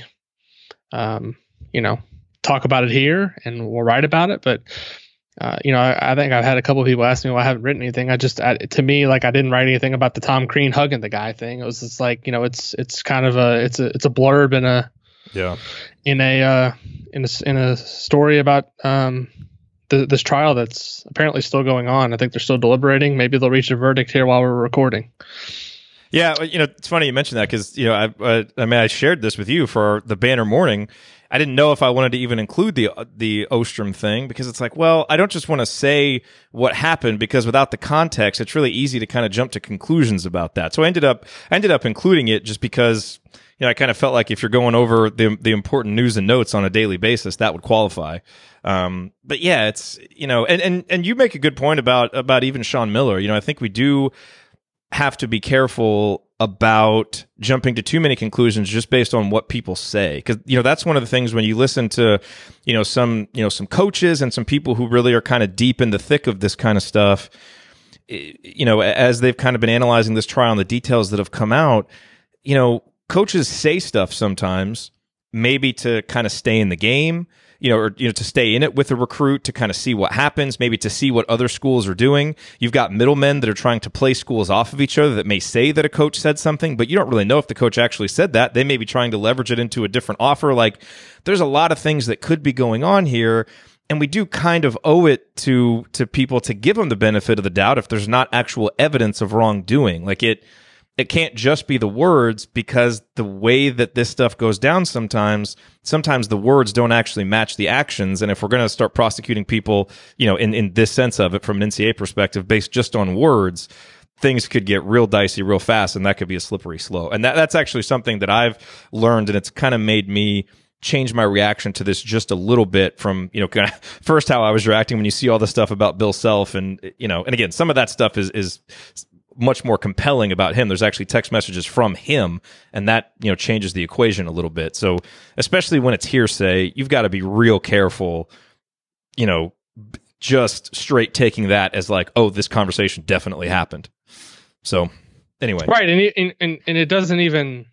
talk about it here and we'll write about it. But, I think I've had a couple of people ask me why I haven't written anything. To me, like, I didn't write anything about the Tom Crean hugging the guy thing. It was just like, it's kind of it's a blurb in a story about, this trial that's apparently still going on. I think they're still deliberating. Maybe they'll reach a verdict here while we're recording. Yeah, it's funny you mentioned that, because I shared this with you for the banner morning. I didn't know if I wanted to even include the Ostrom thing, because it's like, well, I don't just want to say what happened, because without the context, it's really easy to kind of jump to conclusions about that. So I ended up including it just because, you know, I kind of felt like if you're going over the important news and notes on a daily basis, that would qualify. But yeah, it's, you know, and you make a good point about even Sean Miller. You know, I think we do have to be careful about jumping to too many conclusions just based on what people say, because, you know, that's one of the things when you listen to, some coaches and some people who really are kind of deep in the thick of this kind of stuff, you know, as they've kind of been analyzing this trial and the details that have come out, you know, coaches say stuff sometimes maybe to kind of stay in the game, or to stay in it with a recruit, to kind of see what happens, maybe to see what other schools are doing. You've got middlemen that are trying to play schools off of each other that may say that a coach said something, but you don't really know if the coach actually said that. They may be trying to leverage it into a different offer. Like, there's a lot of things that could be going on here, and we do kind of owe it to people to give them the benefit of the doubt if there's not actual evidence of wrongdoing. Like, it can't just be the words, because the way that this stuff goes down sometimes the words don't actually match the actions. And if we're going to start prosecuting people, in this sense of it from an NCAA perspective, based just on words, things could get real dicey real fast, and that could be a slippery slope. And that's actually something that I've learned, and it's kind of made me change my reaction to this just a little bit from, kind of first how I was reacting when you see all the stuff about Bill Self, and, and again, some of that stuff is much more compelling about him. There's actually text messages from him, and that, changes the equation a little bit. So especially when it's hearsay, you've got to be real careful, just straight taking that as like, oh, this conversation definitely happened. So anyway. Right. And it doesn't even,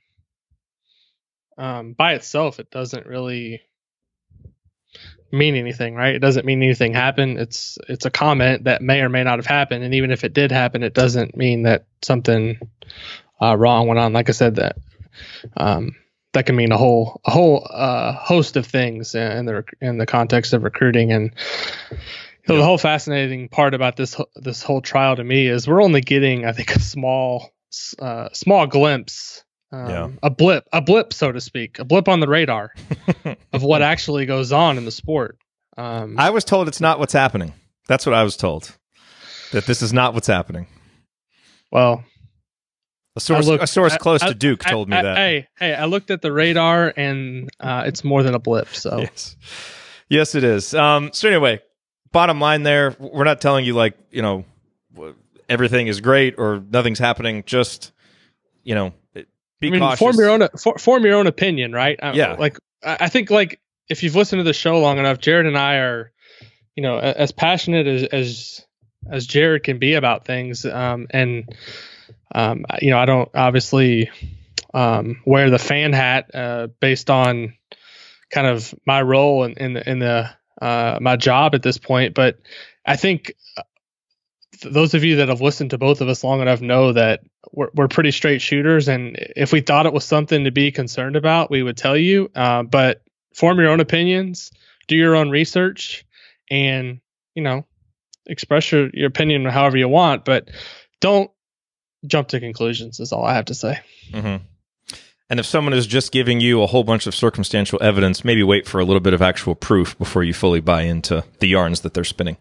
by itself, it doesn't really mean anything, right? It doesn't mean anything happened. It's a comment that may or may not have happened, and even if it did happen, it doesn't mean that something wrong went on. Like I said, that can mean a whole host of things in the context of recruiting. And the whole fascinating part about this whole trial to me is we're only getting, I think, a small glimpse. A blip, so to speak, a blip on the radar of what actually goes on in the sport. I was told it's not what's happening. That's what I was told, that this is not what's happening. Well, a source close to Duke told me that. Hey, I looked at the radar, and it's more than a blip. So yes, it is. So anyway, bottom line there, we're not telling you like, everything is great or nothing's happening. Just, be cautious. Form your own opinion, right? Yeah. I think if you've listened to the show long enough, Jared and I are, as passionate as Jared can be about things. I don't obviously wear the fan hat based on kind of my role in the my job at this point, but I think those of you that have listened to both of us long enough know that we're pretty straight shooters, and if we thought it was something to be concerned about, we would tell you. But form your own opinions, do your own research, and express your opinion however you want, but don't jump to conclusions. Is all I have to say. Mm-hmm. And if someone is just giving you a whole bunch of circumstantial evidence, maybe wait for a little bit of actual proof before you fully buy into the yarns that they're spinning.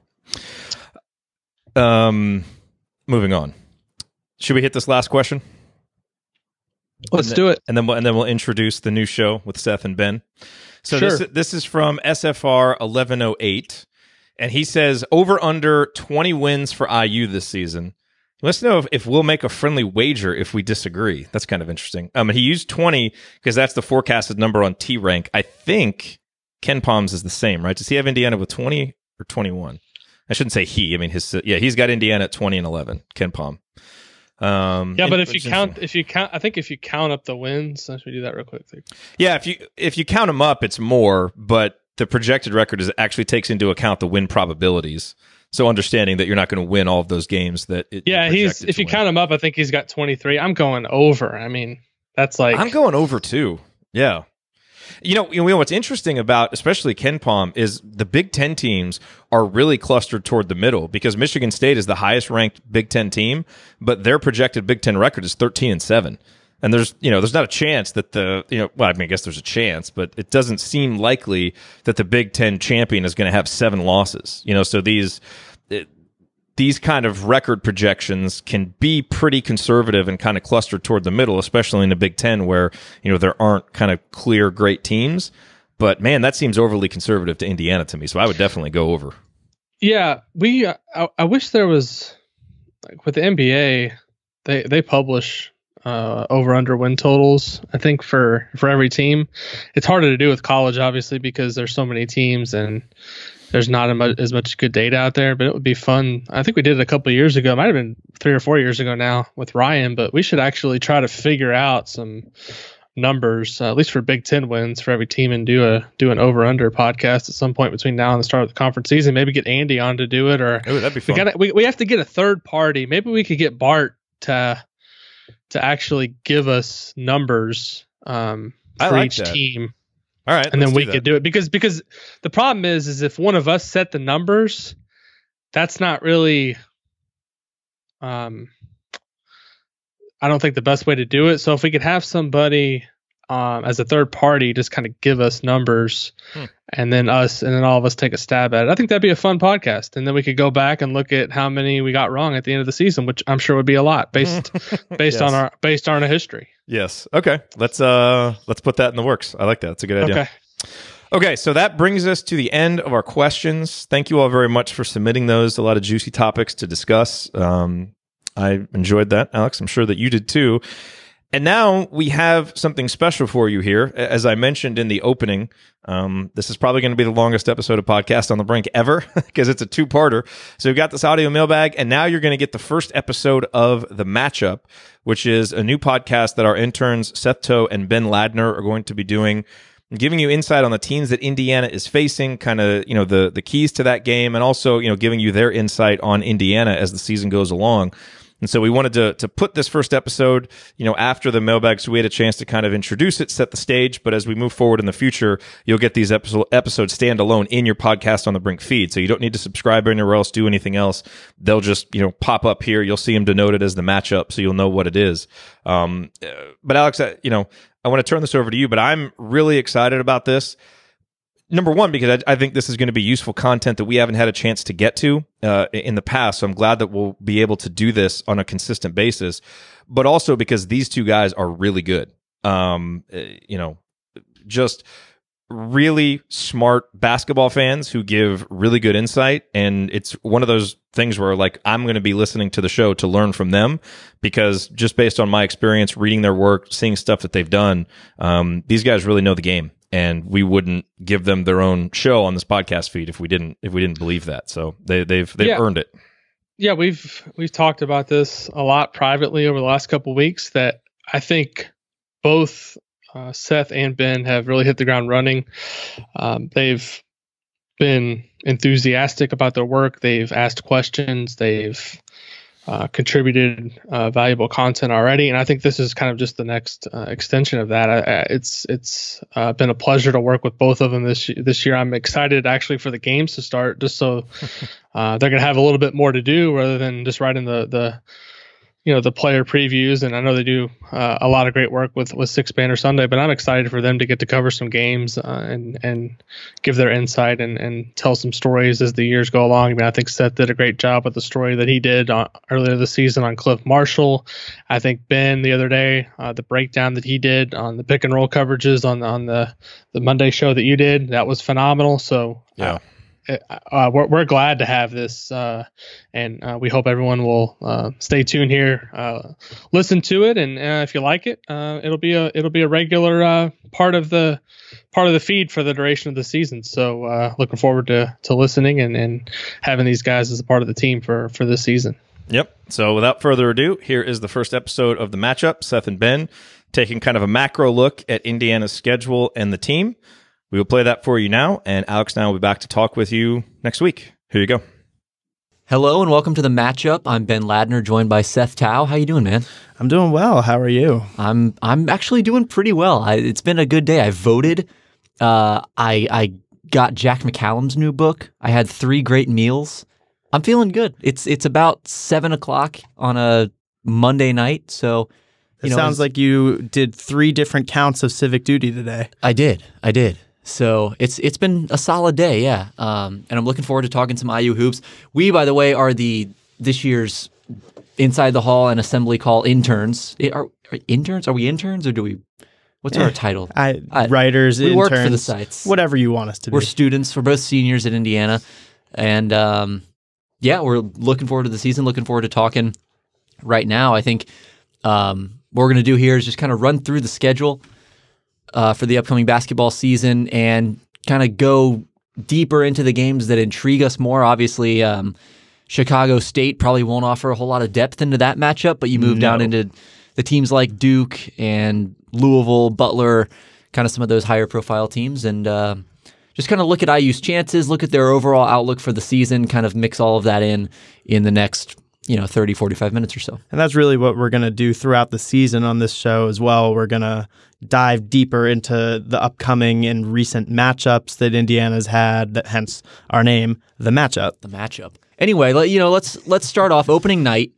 Moving on. Should we hit this last question? Let's do it. And then we'll introduce the new show with Seth and Ben. So sure. This is from SFR 1108, and he says over under 20 wins for IU this season. Let's know if we'll make a friendly wager if we disagree. That's kind of interesting. And he used 20 because that's the forecasted number on T-Rank. I think Ken Palms is the same, right? Does he have Indiana with 20 or 21? I shouldn't say he. I mean he's got Indiana at 20 and 11. Ken Palm. But if you count, I think if you count up the wins, should we do that real quick? Yeah, if you count them up, it's more. But the projected record actually takes into account the win probabilities. So understanding that you're not going to win all of those games that. If you count him up, I think he's got 23. I'm going over. I mean, that's like I'm going over too. Yeah. What's interesting about especially Ken Palm is the Big Ten teams are really clustered toward the middle, because Michigan State is the highest ranked Big Ten team, but their projected Big Ten record is 13-7. And there's not a chance that I guess there's a chance, but it doesn't seem likely that the Big Ten champion is going to have 7 losses. So these kind of record projections can be pretty conservative and kind of clustered toward the middle, especially in the Big Ten where, there aren't kind of clear great teams. But man, that seems overly conservative to Indiana to me. So I would definitely go over. Yeah, I wish there was, like with the NBA, they publish over under win totals. I think for every team, it's harder to do with college, obviously, because there's so many teams and there's not as much good data out there. But it would be fun. I think we did it a couple of years ago. It might have been 3 or 4 years ago now with Ryan. But we should actually try to figure out some numbers, at least for Big Ten wins for every team, and do an over under podcast at some point between now and the start of the conference season. Maybe get Andy on to do it, or that'd be fun. We have to get a third party. Maybe we could get Bart to actually give us numbers for each team. All right, and then we could do it because the problem is if one of us set the numbers, that's not really I don't think the best way to do it. So if we could have somebody as a third party just kind of give us numbers and then all of us take a stab at it, I think that'd be a fun podcast. And then we could go back and look at how many we got wrong at the end of the season, which I'm sure would be a lot based yes. on our history. Yes. Okay. Let's put that in the works. I like that. It's a good idea. Okay, so that brings us to the end of our questions. Thank you all very much for submitting those. A lot of juicy topics to discuss. I enjoyed that, Alex. I'm sure that you did too. And now we have something special for you here. As I mentioned in the opening, this is probably going to be the longest episode of Podcast on the Brink ever because it's a 2-parter. So we've got this audio mailbag, and now you're going to get the first episode of The Matchup, which is a new podcast that our interns Seth Toe and Ben Ladner are going to be doing, giving you insight on the teams that Indiana is facing, kind of, the keys to that game, and also, giving you their insight on Indiana as the season goes along. And so we wanted to put this first episode, after the mailbag, so we had a chance to kind of introduce it, set the stage. But as we move forward in the future, you'll get these episodes standalone in your Podcast on the Brink feed. So you don't need to subscribe anywhere else, do anything else. They'll just, pop up here. You'll see them denoted as The Matchup, so you'll know what it is. But Alex, I want to turn this over to you, but I'm really excited about this. Number one, because I think this is going to be useful content that we haven't had a chance to get to in the past. So I'm glad that we'll be able to do this on a consistent basis, but also because these two guys are really good. Just really smart basketball fans who give really good insight. And it's one of those things where, like, I'm going to be listening to the show to learn from them, because just based on my experience, reading their work, seeing stuff that they've done, these guys really know the game. And we wouldn't give them their own show on this podcast feed if we didn't believe that. So they've earned it. Yeah, we've talked about this a lot privately over the last couple of weeks, that I think both Seth and Ben have really hit the ground running. They've been enthusiastic about their work. They've asked questions. They've contributed valuable content already, and I think this is kind of just the next extension of that. It's been a pleasure to work with both of them this year. I'm excited actually for the games to start, just so they're going to have a little bit more to do rather than just writing the player previews. And I know they do a lot of great work with Six Banner Sunday, but I'm excited for them to get to cover some games and give their insight and tell some stories as the years go along. I mean, I think Seth did a great job with the story that he did earlier this season on Cliff Marshall. I think Ben the other day, the breakdown that he did on the pick and roll coverages on the Monday show that you did, that was phenomenal. So yeah. We're glad to have this, and we hope everyone will stay tuned here, listen to it, and if you like it, it'll be a regular part of the feed for the duration of the season. So looking forward to listening and having these guys as a part of the team for this season. Yep. So without further ado, here is the first episode of The Matchup. Seth and Ben taking kind of a macro look at Indiana's schedule and the team. We will play that for you now, and Alex and I will be back to talk with you next week. Here you go. Hello and welcome to The Matchup. I'm Ben Ladner, joined by Seth Tao. How you doing, man? I'm doing well. How are you? I'm actually doing pretty well. It's been a good day. I voted. I got Jack McCallum's new book. I had 3 great meals. I'm feeling good. It's about 7 o'clock on a Monday night, so It sounds like you did 3 different counts of civic duty today. I did. So it's been a solid day, yeah. And I'm looking forward to talking some IU hoops. We, by the way, are this year's Inside the Hall and Assembly Call interns. Are interns? Are we interns or do we? What's our title? Writers, we interns, work for the sites. Whatever you want us to be. We're students. We're both seniors at Indiana. And we're looking forward to the season, looking forward to talking right now. I think what we're going to do here is just kind of run through the schedule for the upcoming basketball season and kind of go deeper into the games that intrigue us more. Obviously, Chicago State probably won't offer a whole lot of depth into that matchup, but you move down into the teams like Duke and Louisville, Butler, kind of some of those higher profile teams, and just kind of look at IU's chances, look at their overall outlook for the season, kind of mix all of that in the next 30, 45 minutes or so. And that's really what we're going to do throughout the season on this show as well. We're going to dive deeper into the upcoming and recent matchups that Indiana's had, that hence our name, The Matchup. The Matchup. Anyway, let's start off. Opening night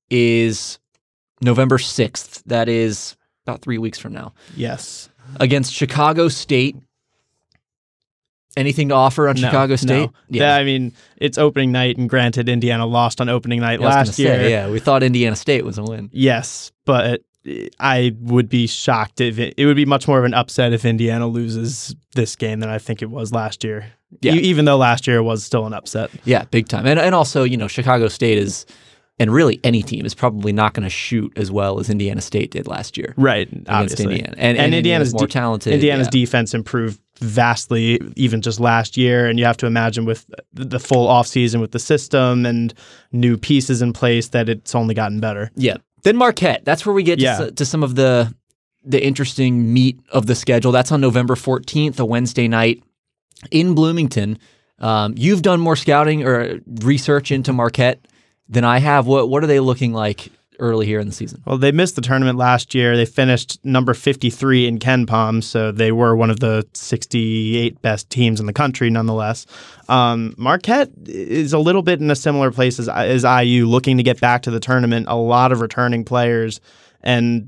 is November 6th. That is about 3 weeks from now. Yes. Against Chicago State. Anything to offer on Chicago State? No. Yeah. I mean, it's opening night, and granted, Indiana lost on opening night last year. Yeah, we thought Indiana State was a win. Yes, but I would be shocked if it would be much more of an upset if Indiana loses this game than I think it was last year. Yeah. Even though last year was still an upset. Yeah, big time. And also, Chicago State is, and really any team is probably not going to shoot as well as Indiana State did last year. Right, against obviously. Indiana. And Indiana's more talented. Indiana's defense improved vastly even just last year, and you have to imagine with the full offseason with the system and new pieces in place that it's only gotten better. Yeah. Then Marquette. That's where we get to some of the interesting meat of the schedule. That's on November 14th, a Wednesday night in Bloomington. You've done more scouting or research into Marquette than I have. What are they looking like early here in the season? Well, they missed the tournament last year. They finished number 53 in KenPom, so they were one of the 68 best teams in the country nonetheless. Marquette is a little bit in a similar place as IU, looking to get back to the tournament. A lot of returning players, and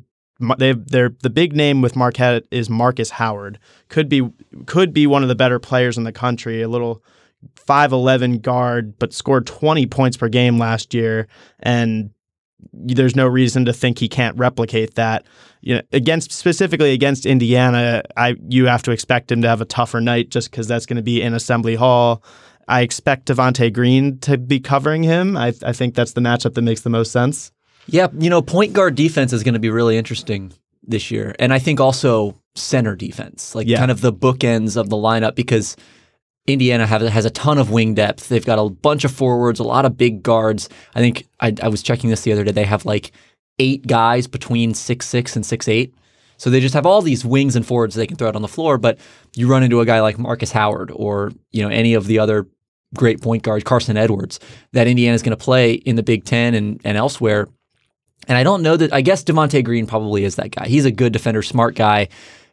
the big name with Marquette is Marcus Howard. Could be one of the better players in the country. A little 5'11" guard, but scored 20 points per game last year, and there's no reason to think he can't replicate that. Specifically against Indiana, you have to expect him to have a tougher night just because that's going to be in Assembly Hall. I expect Devontae Green to be covering him. I think that's the matchup that makes the most sense. Yeah, point guard defense is going to be really interesting this year, and I think also center defense, kind of the bookends of the lineup, because Indiana has a ton of wing depth. They've got a bunch of forwards, a lot of big guards. I think I was checking this the other day. They have 8 guys between 6'6" and 6'8". So they just have all these wings and forwards they can throw out on the floor. But you run into a guy like Marcus Howard or any of the other great point guards, Carson Edwards, that Indiana's going to play in the Big Ten and elsewhere. And I don't know that. I guess Devontae Green probably is that guy. He's a good defender, smart guy,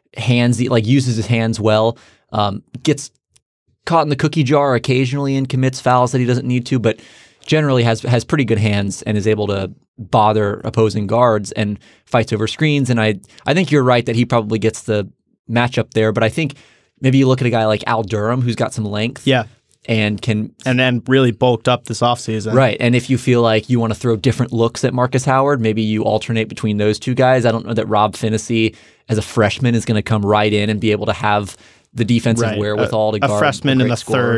uses his hands well, gets caught in the cookie jar occasionally and commits fouls that he doesn't need to, but generally has pretty good hands and is able to bother opposing guards and fights over screens. And I think you're right that he probably gets the matchup there, but I think maybe you look at a guy like Al Durham who's got some length. Yeah. And then really bulked up this offseason. Right. And if you feel like you want to throw different looks at Marcus Howard, maybe you alternate between those two guys. I don't know that Rob Finney as a freshman is going to come right in and be able to have the defensive wherewithal to guard a freshman in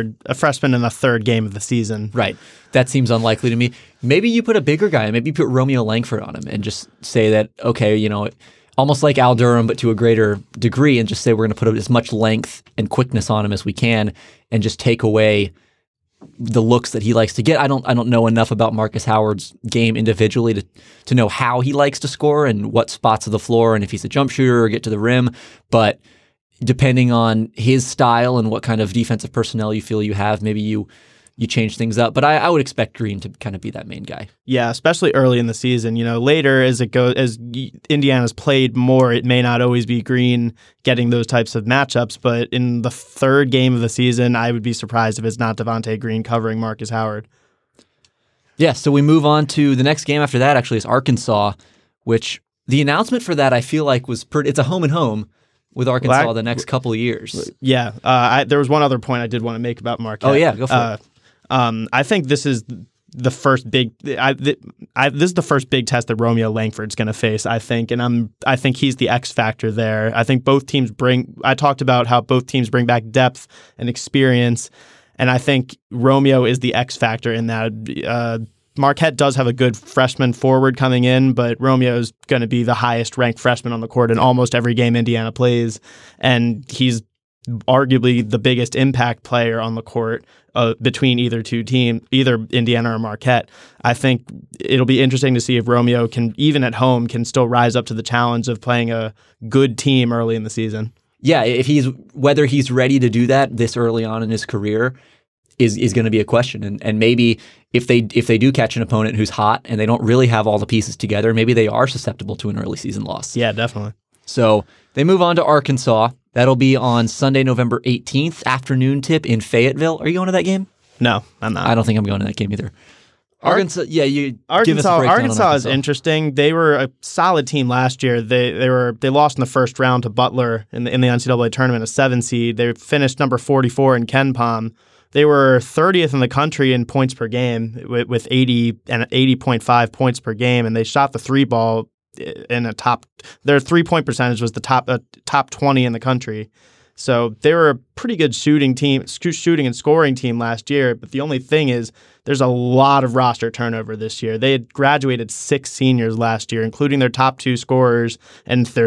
the third game of the season. Right. That seems unlikely to me. Maybe you put a bigger guy, maybe you put Romeo Langford on him and just say that, okay, almost like Al Durham, but to a greater degree, and just say we're going to put as much length and quickness on him as we can and just take away the looks that he likes to get. I don't know enough about Marcus Howard's game individually to know how he likes to score and what spots of the floor and if he's a jump shooter or get to the rim, but depending on his style and what kind of defensive personnel you feel you have, maybe you change things up. But I would expect Green to kind of be that main guy. Yeah, especially early in the season. Later as Indiana's played more, it may not always be Green getting those types of matchups. But in the third game of the season, I would be surprised if it's not Devontae Green covering Marcus Howard. Yeah, so we move on to the next game after that, actually, is Arkansas, which The announcement for that, I feel like, was it's a home and home with Arkansas the next couple of years. Yeah. There was one other point I did want to make about Marquette. Oh, yeah. Go for it. I think this is the first big this is the first big test that Romeo Langford's going to face, I think. And I think he's the X factor there. I think both teams I talked about how both teams bring back depth and experience. And I think Romeo is the X factor in that. Marquette does have a good freshman forward coming in, but Romeo's going to be the highest ranked freshman on the court in almost every game Indiana plays. And he's arguably the biggest impact player on the court between either two teams, either Indiana or Marquette. I think it'll be interesting to see if Romeo can, even at home, can still rise up to the challenge of playing a good team early in the season. Yeah, whether he's ready to do that this early on in his career is going to be a question. And maybe if they do catch an opponent who's hot and they don't really have all the pieces together, maybe they are susceptible to an early season loss. Yeah, definitely. So they move on to Arkansas. That'll be on Sunday, November 18th, afternoon tip in Fayetteville. Are you going to that game? No, I'm not. I don't think I'm going to that game either. Arkansas, give us a breakdown on Arkansas is interesting. They were a solid team last year. They lost in the first round to Butler in the NCAA tournament, a 7 seed. They finished number 44 in KenPom. They were 30th in the country in points per game with 80.5 points per game, and they shot the three ball in their 3-point percentage was the top 20 in the country. So they were a pretty good shooting and scoring team last year. But the only thing is there's a lot of roster turnover this year. They had graduated 6 seniors last year, including their top 2 scorers and their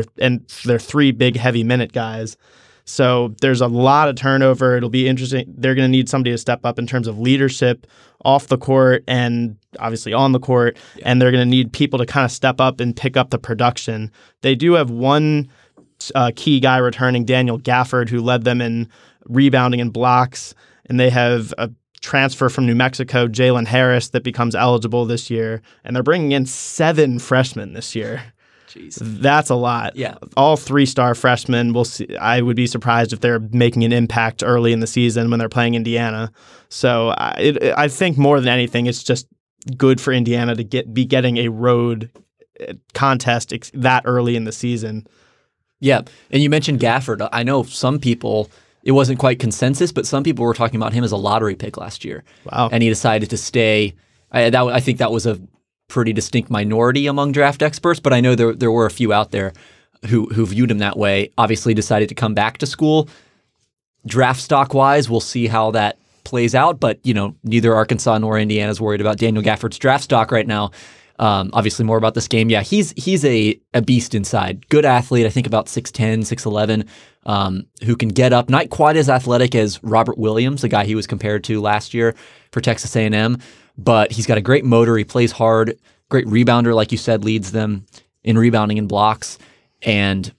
3 big heavy minute guys. So there's a lot of turnover. It'll be interesting. They're going to need somebody to step up in terms of leadership off the court and obviously on the court. Yeah. And they're going to need people to kind of step up and pick up the production. They do have one key guy returning, Daniel Gafford, who led them in rebounding and blocks. And they have a transfer from New Mexico, Jalen Harris, that becomes eligible this year. And they're bringing in 7 freshmen this year. Jeez. That's a lot. Yeah. All 3-star freshmen. We'll see. I would be surprised if they're making an impact early in the season when they're playing Indiana. So I think more than anything, it's just good for Indiana to be getting a road contest that early in the season. Yeah. And you mentioned Gafford. I know some people, it wasn't quite consensus, but some people were talking about him as a lottery pick last year. Wow. And he decided to stay. I think that was a pretty distinct minority among draft experts, but I know there were a few out there who viewed him that way. Obviously decided to come back to school. Draft stock wise, we'll see how that plays out, but neither Arkansas nor Indiana is worried about Daniel Gafford's draft stock right now. Obviously more about this game. Yeah, he's a beast inside. Good athlete, I think about 6'10", 6'11", who can get up. Not quite as athletic as Robert Williams, the guy he was compared to last year for Texas A&M, but he's got a great motor. He plays hard, great rebounder, like you said, leads them in rebounding and blocks, and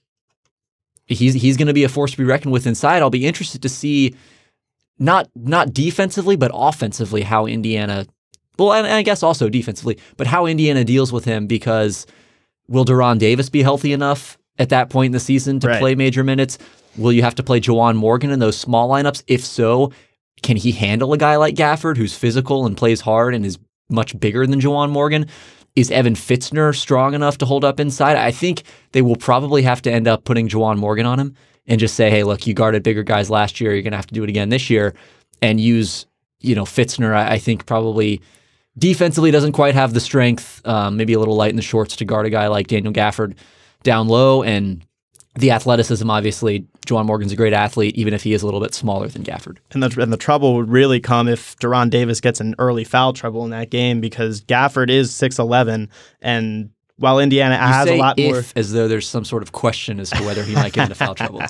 he's going to be a force to be reckoned with inside. I'll be interested to see not defensively, but offensively how Indiana. Well, and I guess also defensively, but how Indiana deals with him, because will Deron Davis be healthy enough at that point in the season to play major minutes? Will you have to play Juwan Morgan in those small lineups? If so, can he handle a guy like Gafford who's physical and plays hard and is much bigger than Juwan Morgan? Is Evan Fitzner strong enough to hold up inside? I think they will probably have to end up putting Juwan Morgan on him and just say, hey, look, you guarded bigger guys last year. You're going to have to do it again this year, and use, Fitzner, I think probably defensively doesn't quite have the strength, maybe a little light in the shorts to guard a guy like Daniel Gafford down low, and the athleticism, obviously, Juwan Morgan's a great athlete, even if he is a little bit smaller than Gafford. And the trouble would really come if Deron Davis gets an early foul trouble in that game, because Gafford is 6'11", and while Indiana has a lot more... as though there's some sort of question as to whether he might get into foul trouble.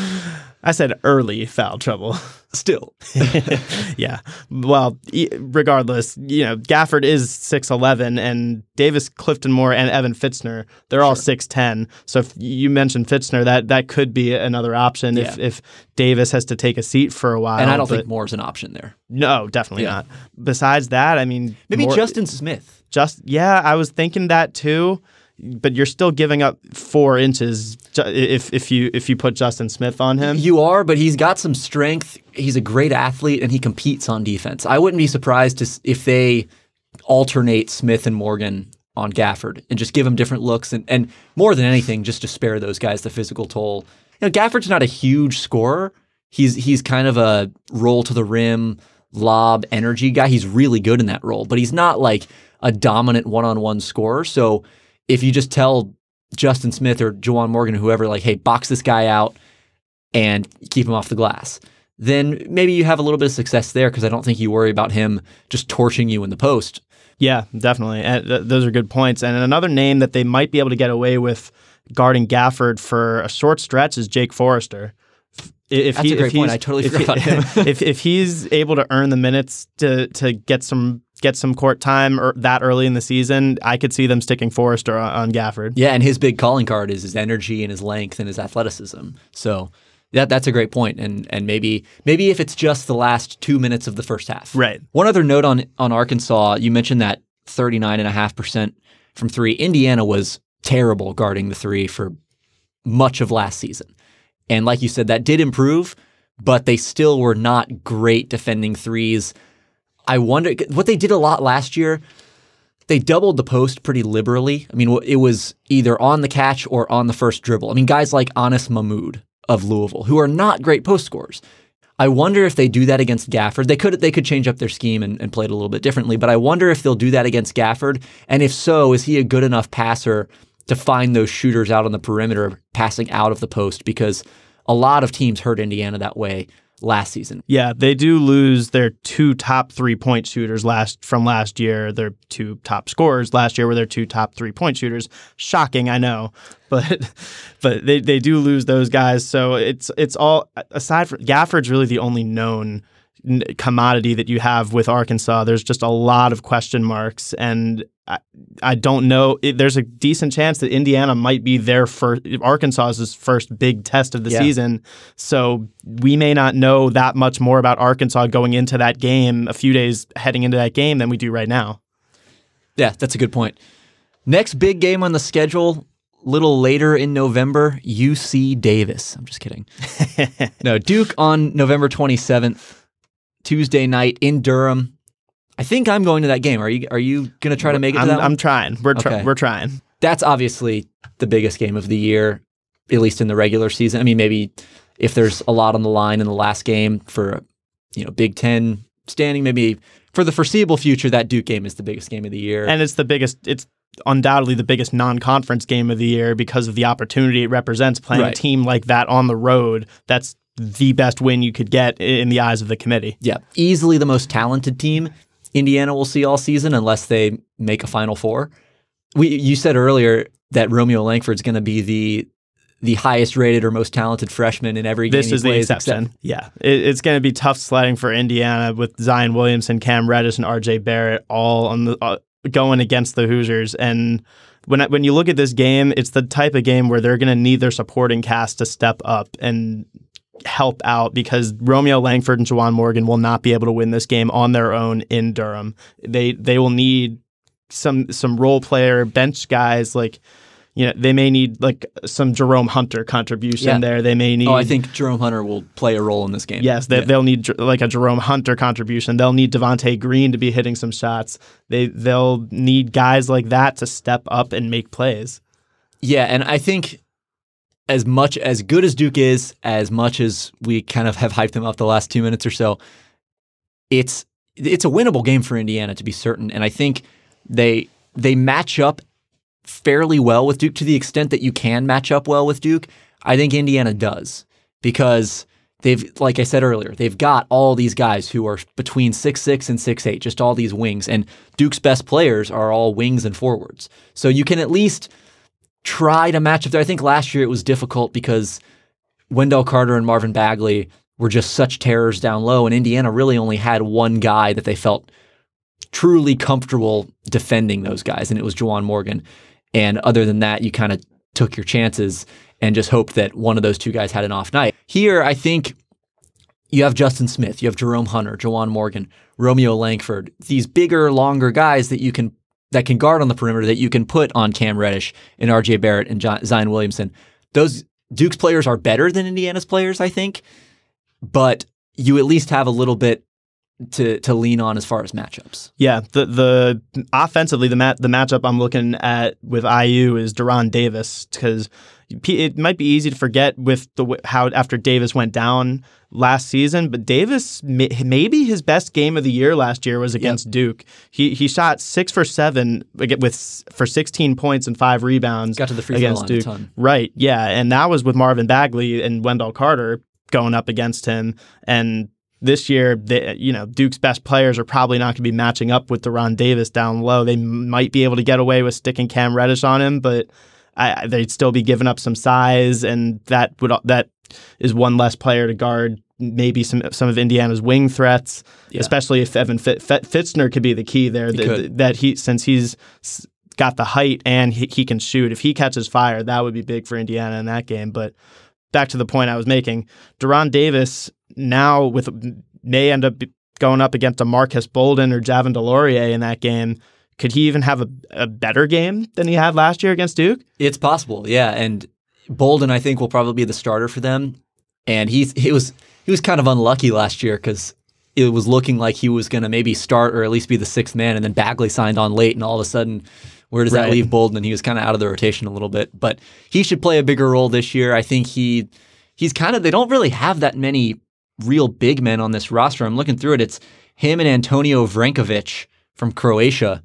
I said early foul trouble. Still. Yeah. Well, regardless, Gafford is 6'11", and Davis, Clifton Moore, and Evan Fitzner, they're all 6'10". So if you mentioned Fitzner, that could be another option if Davis has to take a seat for a while. And I don't think Moore's an option there. No, definitely not. Besides that, I mean... Maybe Justin Smith. I was thinking that too. But you're still giving up 4 inches if you put Justin Smith on him. You are, but he's got some strength. He's a great athlete, and he competes on defense. I wouldn't be surprised if they alternate Smith and Morgan on Gafford and just give him different looks and more than anything, just to spare those guys the physical toll. Gafford's not a huge scorer. He's kind of a roll to the rim, lob, energy guy. He's really good in that role, but he's not like a dominant one-on-one scorer. So if you just tell Justin Smith or Juwan Morgan or whoever, like, hey, box this guy out and keep him off the glass, then maybe you have a little bit of success there because I don't think you worry about him just torching you in the post. Yeah, definitely. And those are good points. And another name that they might be able to get away with guarding Gafford for a short stretch is Jake Forrester. That's a great point. I totally forgot about him. if he's able to earn the minutes to get some court time that early in the season, I could see them sticking Forrester on Gafford. Yeah, and his big calling card is his energy and his length and his athleticism. So that's a great point. And maybe if it's just the last 2 minutes of the first half. Right. One other note on Arkansas, you mentioned that 39.5% from three. Indiana was terrible guarding the three for much of last season. And like you said, that did improve, but they still were not great defending threes. I wonder what they did a lot last year. They doubled the post pretty liberally. I mean, it was either on the catch or on the first dribble. I mean, guys like Anis Mahmoud of Louisville, who are not great post scorers. I wonder if they do that against Gafford. They could change up their scheme and play it a little bit differently, but I wonder if they'll do that against Gafford. And if so, is he a good enough passer to find those shooters out on the perimeter passing out of the post? Because a lot of teams hurt Indiana that way last season. Yeah, they do lose their two top 3-point shooters from last year. Their two top scorers last year were their two top 3-point shooters. Shocking, I know, but they do lose those guys. So it's all, aside from Gafford's really the only known commodity that you have with Arkansas. There's just a lot of question marks, and I don't know. There's a decent chance that Indiana might be Arkansas's first big test of the season. So we may not know that much more about Arkansas going into that game, a few days heading into that game, than we do right now. Yeah, that's a good point. Next big game on the schedule, little later in November, UC Davis. I'm just kidding. No, Duke on November 27th, Tuesday night in Durham. I think I'm going to that game. Are you going to try to make it to that one? I'm trying. We're trying. That's obviously the biggest game of the year, at least in the regular season. I mean, maybe if there's a lot on the line in the last game for, Big Ten standing, maybe for the foreseeable future, that Duke game is the biggest game of the year. And it's undoubtedly the biggest non-conference game of the year because of the opportunity it represents playing a team like that on the road. That's the best win you could get in the eyes of the committee. Yeah, easily the most talented team Indiana will see all season unless they make a Final Four. You said earlier that Romeo Langford's going to be the highest rated or most talented freshman in every game he plays. This is the exception. Yeah, it's going to be tough sledding for Indiana with Zion Williamson, Cam Reddish, and R.J. Barrett all on the going against the Hoosiers. And when you look at this game, it's the type of game where they're going to need their supporting cast to step up and help out, because Romeo Langford and Juwan Morgan will not be able to win this game on their own in Durham. They will need some role player bench guys, like they may need like some Jerome Hunter contribution there. They may need. I think Jerome Hunter will play a role in this game. Yes, they'll need like a Jerome Hunter contribution. They'll need Devontae Green to be hitting some shots. They'll need guys like that to step up and make plays. Yeah, and I think as good as Duke is, as much as we kind of have hyped them up the last 2 minutes or so, it's a winnable game for Indiana, to be certain. And I think they match up fairly well with Duke, to the extent that you can match up well with Duke. I think Indiana does, because like I said earlier, they've got all these guys who are between 6'6" and 6'8", just all these wings. And Duke's best players are all wings and forwards. So you can at least try to match up there. I think last year it was difficult because Wendell Carter and Marvin Bagley were just such terrors down low, and Indiana really only had one guy that they felt truly comfortable defending those guys, and it was Juwan Morgan. And other than that, you kind of took your chances and just hoped that one of those two guys had an off night. Here, I think you have Justin Smith, you have Jerome Hunter, Juwan Morgan, Romeo Langford, these bigger, longer guys that can guard on the perimeter that you can put on Cam Reddish and R.J. Barrett and Zion Williamson. Those Duke's players are better than Indiana's players, I think, but you at least have a little bit to lean on as far as matchups. Yeah, the offensively, the matchup I'm looking at with IU is De'Ron Davis, because it might be easy to forget with how after Davis went down last season, but Davis, maybe his best game of the year last year was against Duke. He shot 6 for 7 for 16 points and 5 rebounds. Got to the free throw line Duke. a ton. Right, yeah, and that was with Marvin Bagley and Wendell Carter going up against him. And this year, Duke's best players are probably not going to be matching up with De'Ron Davis down low. They might be able to get away with sticking Cam Reddish on him, but they'd still be giving up some size, and that is one less player to guard maybe some of Indiana's wing threats, especially if Evan Fitzner could be the key there. Since he's got the height and he can shoot. If he catches fire, that would be big for Indiana in that game. But back to the point I was making, De'Ron Davis now may end up going up against a Marcus Bolden or Javin DeLaurier in that game. Could he even have a better game than he had last year against Duke? It's possible, yeah. And Bolden, I think, will probably be the starter for them. And he was kind of unlucky last year because it was looking like he was going to maybe start or at least be the sixth man, and then Bagley signed on late, and all of a sudden, where does that leave Bolden? And he was kind of out of the rotation a little bit. But he should play a bigger role this year. I think he's kind of – they don't really have that many real big men on this roster. I'm looking through it. It's him and Antonio Vrankovic from Croatia,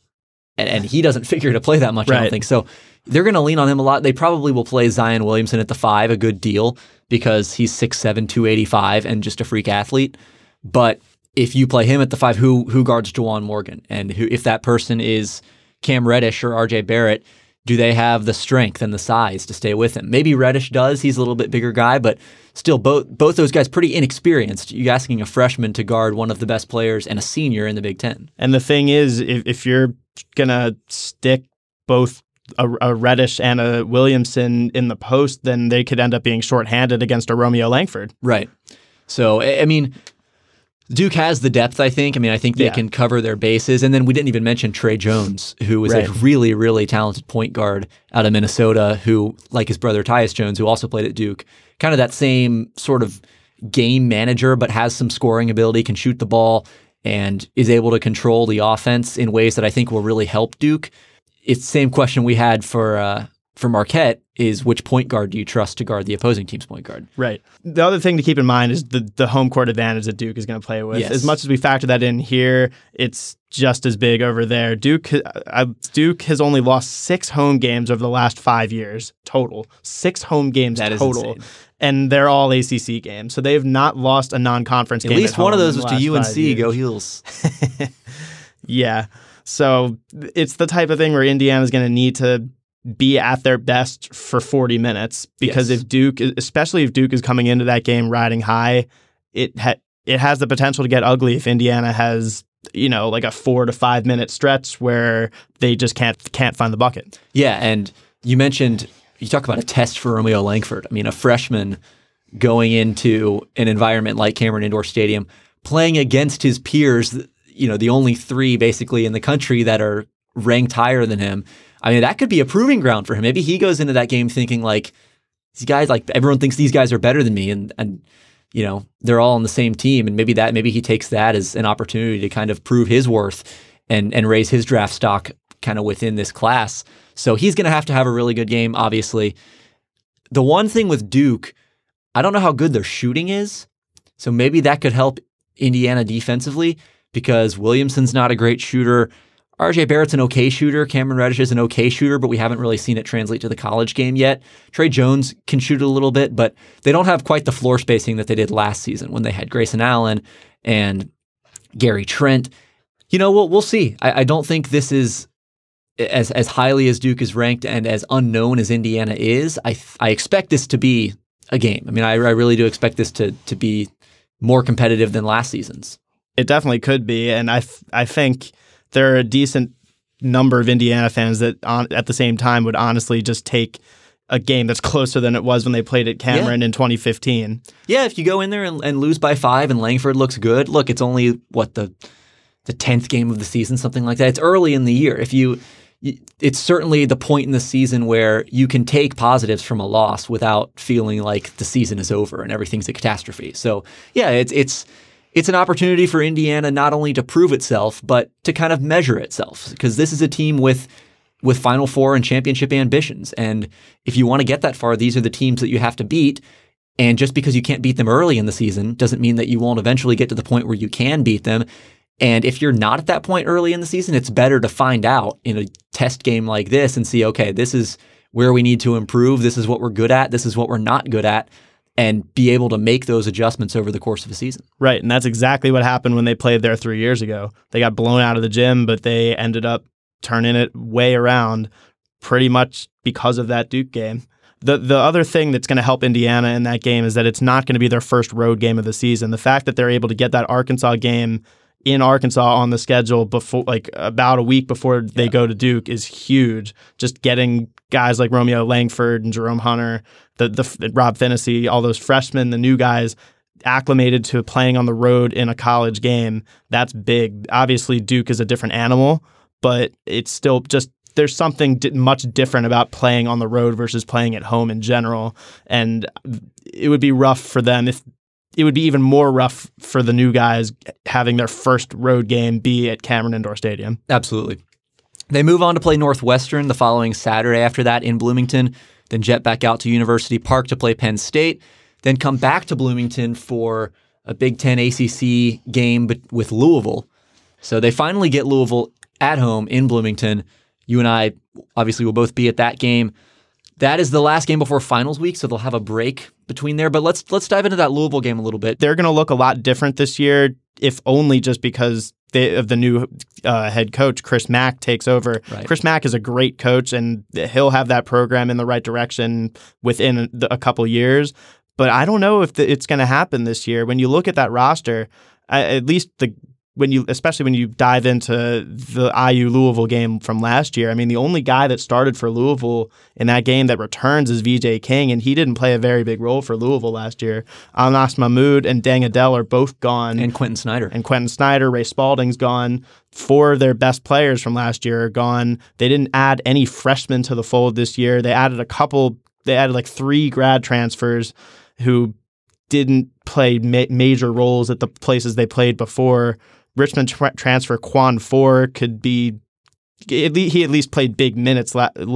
and he doesn't figure to play that much, I don't think. So they're going to lean on him a lot. They probably will play Zion Williamson at the 5 a good deal because he's 6'7", 285 and just a freak athlete. But if you play him at the 5, who guards Juwan Morgan? And if that person is Cam Reddish or RJ Barrett, do they have the strength and the size to stay with him? Maybe Reddish does. He's a little bit bigger guy, but still both those guys pretty inexperienced. You're asking a freshman to guard one of the best players and a senior in the Big Ten. And the thing is, if you're going to stick both a Reddish and a Williamson in the post, then they could end up being shorthanded against a Romeo Langford. Right. So, I mean, Duke has the depth, I think. I mean, I think they can cover their bases. And then we didn't even mention Trey Jones, who was a really, really talented point guard out of Minnesota, who, like his brother Tyus Jones, who also played at Duke, kind of that same sort of game manager, but has some scoring ability, can shoot the ball, and is able to control the offense in ways that I think will really help Duke. It's the same question we had for Marquette, is which point guard do you trust to guard the opposing team's point guard? Right. The other thing to keep in mind is the home court advantage that Duke is going to play with. Yes. As much as we factor that in here, it's just as big over there. Duke has only lost 6 home games over the last 5 years total. 6 home games total. And they're all ACC games. So they've not lost a non-conference game. At least one of those was to UNC. Go Heels. Yeah. So it's the type of thing where Indiana's going to need to be at their best for 40 minutes because if Duke, especially if Duke is coming into that game riding high, it has the potential to get ugly if Indiana has, like a 4 to 5 minute stretch where they just can't find the bucket. Yeah, and you talk about a test for Romeo Langford. I mean, a freshman going into an environment like Cameron Indoor Stadium, playing against his peers, the only 3 basically in the country that are ranked higher than him. I mean, that could be a proving ground for him. Maybe he goes into that game thinking like, these guys, like everyone thinks these guys are better than me, and they're all on the same team, and maybe he takes that as an opportunity to kind of prove his worth and raise his draft stock kind of within this class. So he's going to have a really good game, obviously. The one thing with Duke, I don't know how good their shooting is, so maybe that could help Indiana defensively because Williamson's not a great shooter. RJ Barrett's an okay shooter. Cameron Reddish is an okay shooter, but we haven't really seen it translate to the college game yet. Trey Jones can shoot a little bit, but they don't have quite the floor spacing that they did last season when they had Grayson Allen and Gary Trent. We'll see. I don't think this is as highly as Duke is ranked and as unknown as Indiana is. I expect this to be a game. I mean, I really do expect this to be more competitive than last season's. It definitely could be, and I think there are a decent number of Indiana fans that at the same time would honestly just take a game that's closer than it was when they played at Cameron in 2015. Yeah, if you go in there and lose by 5 and Langford looks good, look, it's only, the 10th game of the season, something like that. It's early in the year. It's certainly the point in the season where you can take positives from a loss without feeling like the season is over and everything's a catastrophe. So, yeah, it's an opportunity for Indiana not only to prove itself, but to kind of measure itself, because this is a team with Final Four and championship ambitions. And if you want to get that far, these are the teams that you have to beat. And just because you can't beat them early in the season doesn't mean that you won't eventually get to the point where you can beat them. And if you're not at that point early in the season, it's better to find out in a test game like this and see, okay, this is where we need to improve. This is what we're good at. This is what we're not good at. And be able to make those adjustments over the course of a season. Right, and that's exactly what happened when they played there 3 years ago. They got blown out of the gym, but they ended up turning it way around pretty much because of that Duke game. The other thing that's going to help Indiana in that game is that it's not going to be their first road game of the season. The fact that they're able to get that Arkansas game in Arkansas on the schedule before, like about a week before they go to Duke, is huge. Just getting guys like Romeo Langford and Jerome Hunter, the Rob Finney, all those freshmen, the new guys acclimated to playing on the road in a college game, that's big. Obviously, Duke is a different animal, but it's still just there's something much different about playing on the road versus playing at home in general. And it would be rough for them if it would be even more rough for the new guys having their first road game be at Cameron Indoor Stadium. Absolutely. They move on to play Northwestern the following Saturday after that in Bloomington, then jet back out to University Park to play Penn State, then come back to Bloomington for a Big Ten ACC game with Louisville. So they finally get Louisville at home in Bloomington. You and I obviously will both be at that game. That is the last game before finals week, so they'll have a break between there. But let's dive into that Louisville game a little bit. They're going to look a lot different this year, if only just because of the new head coach, Chris Mack, takes over. Right. Chris Mack is a great coach, and he'll have that program in the right direction within a couple years. But I don't know if it's going to happen this year. When you look at that roster, at least especially when you dive into the IU Louisville game from last year, I mean, the only guy that started for Louisville in that game that returns is VJ King, and he didn't play a very big role for Louisville last year. Anas Mahmoud and Deng Adel are both gone. And Quentin Snyder. Ray Spalding's gone. 4 of their best players from last year are gone. They didn't add any freshmen to the fold this year. They added like 3 grad transfers who didn't play major roles at the places they played before. Richmond transfer Quan Four could be he at least played big minutes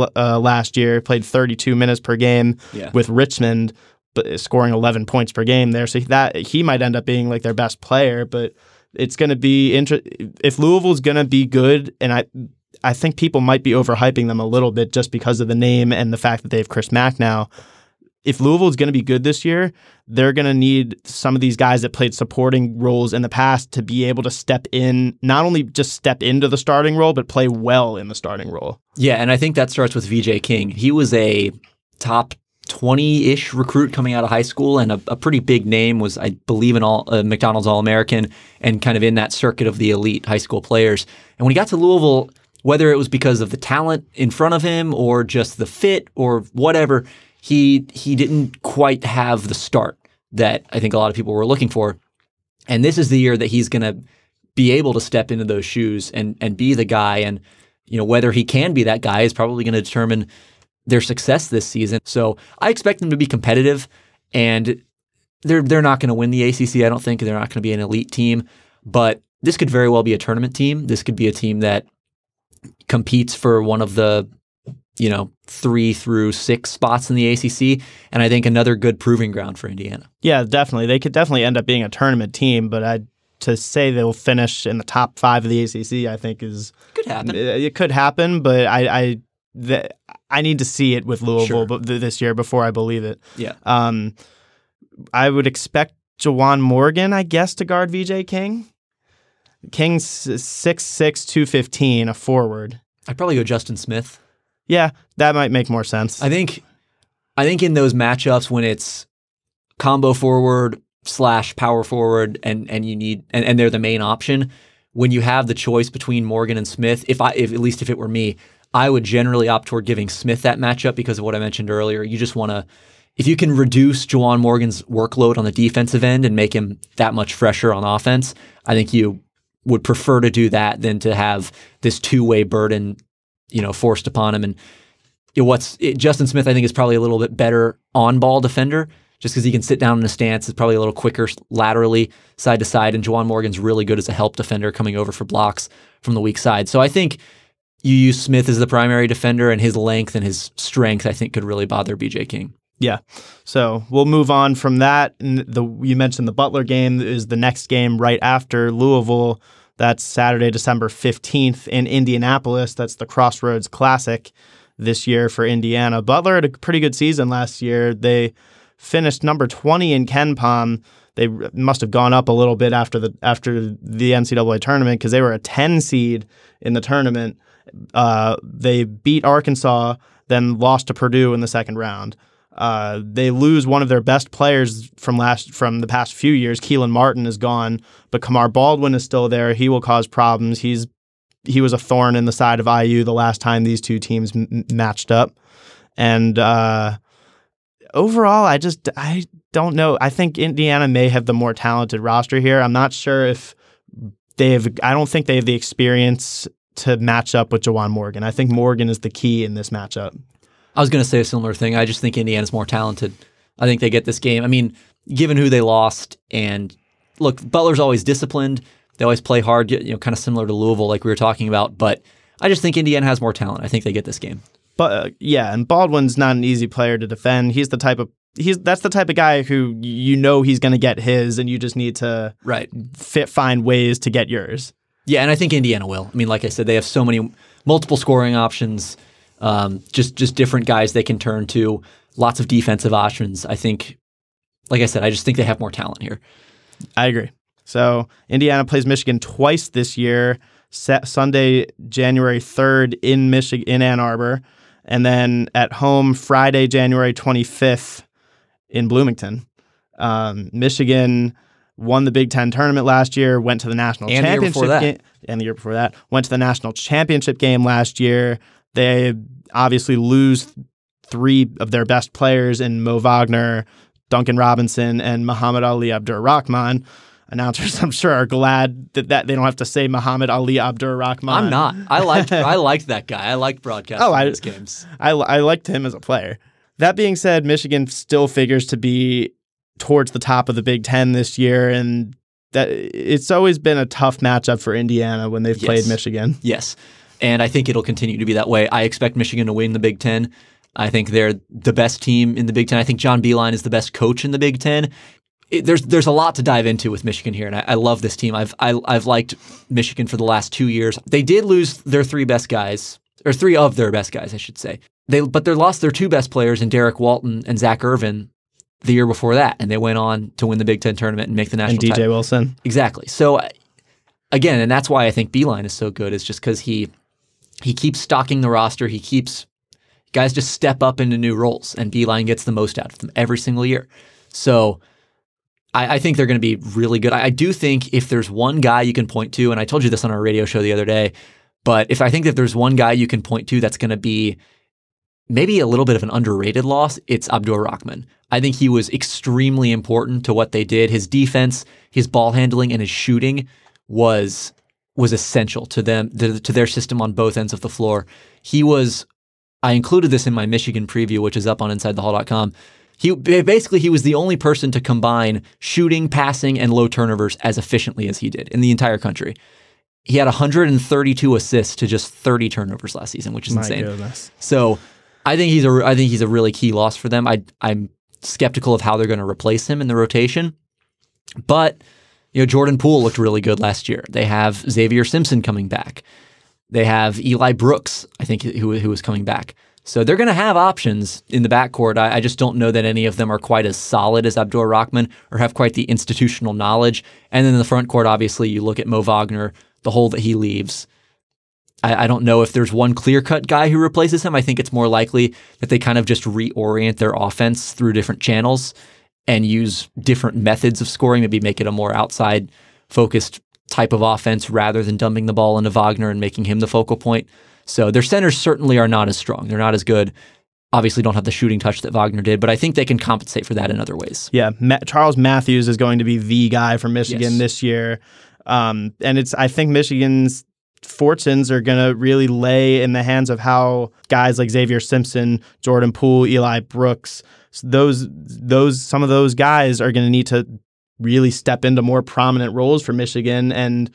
last year, played 32 minutes per game with Richmond, but scoring 11 points per game there. So that he might end up being like their best player, but it's going to be if Louisville's going to be good, and I think people might be overhyping them a little bit just because of the name and the fact that they have Chris Mack now. If Louisville's going to be good this year, they're going to need some of these guys that played supporting roles in the past to be able to step in, not only just step into the starting role, but play well in the starting role. Yeah, and I think that starts with VJ King. He was a top 20-ish recruit coming out of high school, and a pretty big name, was, I believe, an McDonald's All-American, and kind of in that circuit of the elite high school players. And when he got to Louisville, whether it was because of the talent in front of him or just the fit or whatever, he didn't quite have the start that I think a lot of people were looking for. And this is the year that he's going to be able to step into those shoes and be the guy. And whether he can be that guy is probably going to determine their success this season. So I expect them to be competitive, and they're not going to win the ACC. I don't think they're not going to be an elite team, but this could very well be a tournament team. This could be a team that competes for one of the 3 through 6 spots in the ACC, and I think another good proving ground for Indiana. Yeah, definitely. They could definitely end up being a tournament team, but to say they'll finish in the top 5 of the ACC, I think could happen. It could happen, but I need to see it with Louisville this year before I believe it. Yeah. I would expect Juwan Morgan, I guess, to guard VJ King. King's 6'6", 215, a forward. I'd probably go Justin Smith. Yeah, that might make more sense. I think in those matchups when it's combo forward / power forward and you need and they're the main option, when you have the choice between Morgan and Smith, if at least if it were me, I would generally opt toward giving Smith that matchup because of what I mentioned earlier. You just want to, if you can reduce Juwan Morgan's workload on the defensive end and make him that much fresher on offense, I think you would prefer to do that than to have this two-way burden forced upon him. And Justin Smith, I think, is probably a little bit better on-ball defender, just because he can sit down in a stance. Is probably a little quicker laterally, side to side, and Juwan Morgan's really good as a help defender coming over for blocks from the weak side. So I think you use Smith as the primary defender, and his length and his strength, I think, could really bother BJ King. Yeah. So we'll move on from that. You mentioned the Butler game is the next game right after Louisville. That's Saturday, December 15th in Indianapolis. That's the Crossroads Classic this year for Indiana. Butler had a pretty good season last year. They finished number 20 in KenPom. They must have gone up a little bit after the NCAA tournament because they were a 10 seed in the tournament. They beat Arkansas, then lost to Purdue in the second round. They lose one of their best players from the past few years. Keelan Martin is gone, but Kamar Baldwin is still there. He will cause problems. He was a thorn in the side of IU the last time these two teams matched up. And overall, I don't know. I think Indiana may have the more talented roster here. I'm not sure if I don't think they have the experience to match up with Juwan Morgan. I think Morgan is the key in this matchup. I was going to say a similar thing. I just think Indiana's more talented. I think they get this game. I mean, given who they lost, and look, Butler's always disciplined. They always play hard, kind of similar to Louisville, like we were talking about. But I just think Indiana has more talent. I think they get this game. But and Baldwin's not an easy player to defend. That's the type of guy who he's going to get his, and you just need to find ways to get yours. Yeah, and I think Indiana will. I mean, like I said, they have so many multiple scoring options. Just different guys they can turn to, lots of defensive options. I think, like I said, I just think they have more talent here. I agree. So Indiana plays Michigan twice this year, Sunday, January 3rd in Ann Arbor, and then at home Friday, January 25th in Bloomington. Michigan won the Big Ten tournament last year, went to the national championship game, and the year before that, went to the national championship game last year. They obviously lose three of their best players in Mo Wagner, Duncan Robinson, and Muhammad Ali Abdur-Rahman. Announcers, I'm sure, are glad that they don't have to say Muhammad Ali Abdur-Rahman. I'm not. I liked that guy. I liked broadcasting his games. I liked him as a player. That being said, Michigan still figures to be towards the top of the Big Ten this year, and that it's always been a tough matchup for Indiana when they've played Michigan. Yes. And I think it'll continue to be that way. I expect Michigan to win the Big Ten. I think they're the best team in the Big Ten. I think John Beilein is the best coach in the Big Ten. There's a lot to dive into with Michigan here, and I love this team. I've liked Michigan for the last 2 years. They did lose their three of their best guys, I should say. But they lost their two best players in Derek Walton and Zach Irvin the year before that, and they went on to win the Big Ten tournament and make the national title. And DJ Wilson. Exactly. So again, and that's why I think Beilein is so good, is just because he keeps stocking the roster. Guys just step up into new roles, and Beilein gets the most out of them every single year. So I think they're going to be really good. I do think if there's one guy you can point to, and I told you this on our radio show the other day, but I think if there's one guy you can point to that's going to be maybe a little bit of an underrated loss, it's Abdur-Rahman. I think he was extremely important to what they did. His defense, his ball handling, and his shooting was essential to them, to their system on both ends of the floor. I included this in my Michigan preview, which is up on InsideTheHall.com. He was the only person to combine shooting, passing, and low turnovers as efficiently as he did in the entire country. He had 132 assists to just 30 turnovers last season, which is insane. Goodness. So I think he's a really key loss for them. I'm skeptical of how they're going to replace him in the rotation, but Jordan Poole looked really good last year. They have Xavier Simpson coming back. They have Eli Brooks, I think, who was coming back. So they're going to have options in the backcourt. I just don't know that any of them are quite as solid as Abdur-Rahman or have quite the institutional knowledge. And then in the front court, obviously, you look at Mo Wagner, the hole that he leaves. I don't know if there's one clear-cut guy who replaces him. I think it's more likely that they kind of just reorient their offense through different channels and use different methods of scoring, maybe make it a more outside-focused type of offense rather than dumping the ball into Wagner and making him the focal point. So their centers certainly are not as strong. They're not as good. Obviously don't have the shooting touch that Wagner did, but I think they can compensate for that in other ways. Yeah, Charles Matthews is going to be the guy for Michigan this year. And I think Michigan's fortunes are going to really lay in the hands of how guys like Xavier Simpson, Jordan Poole, Eli Brooks, some of those guys are going to need to really step into more prominent roles for Michigan, and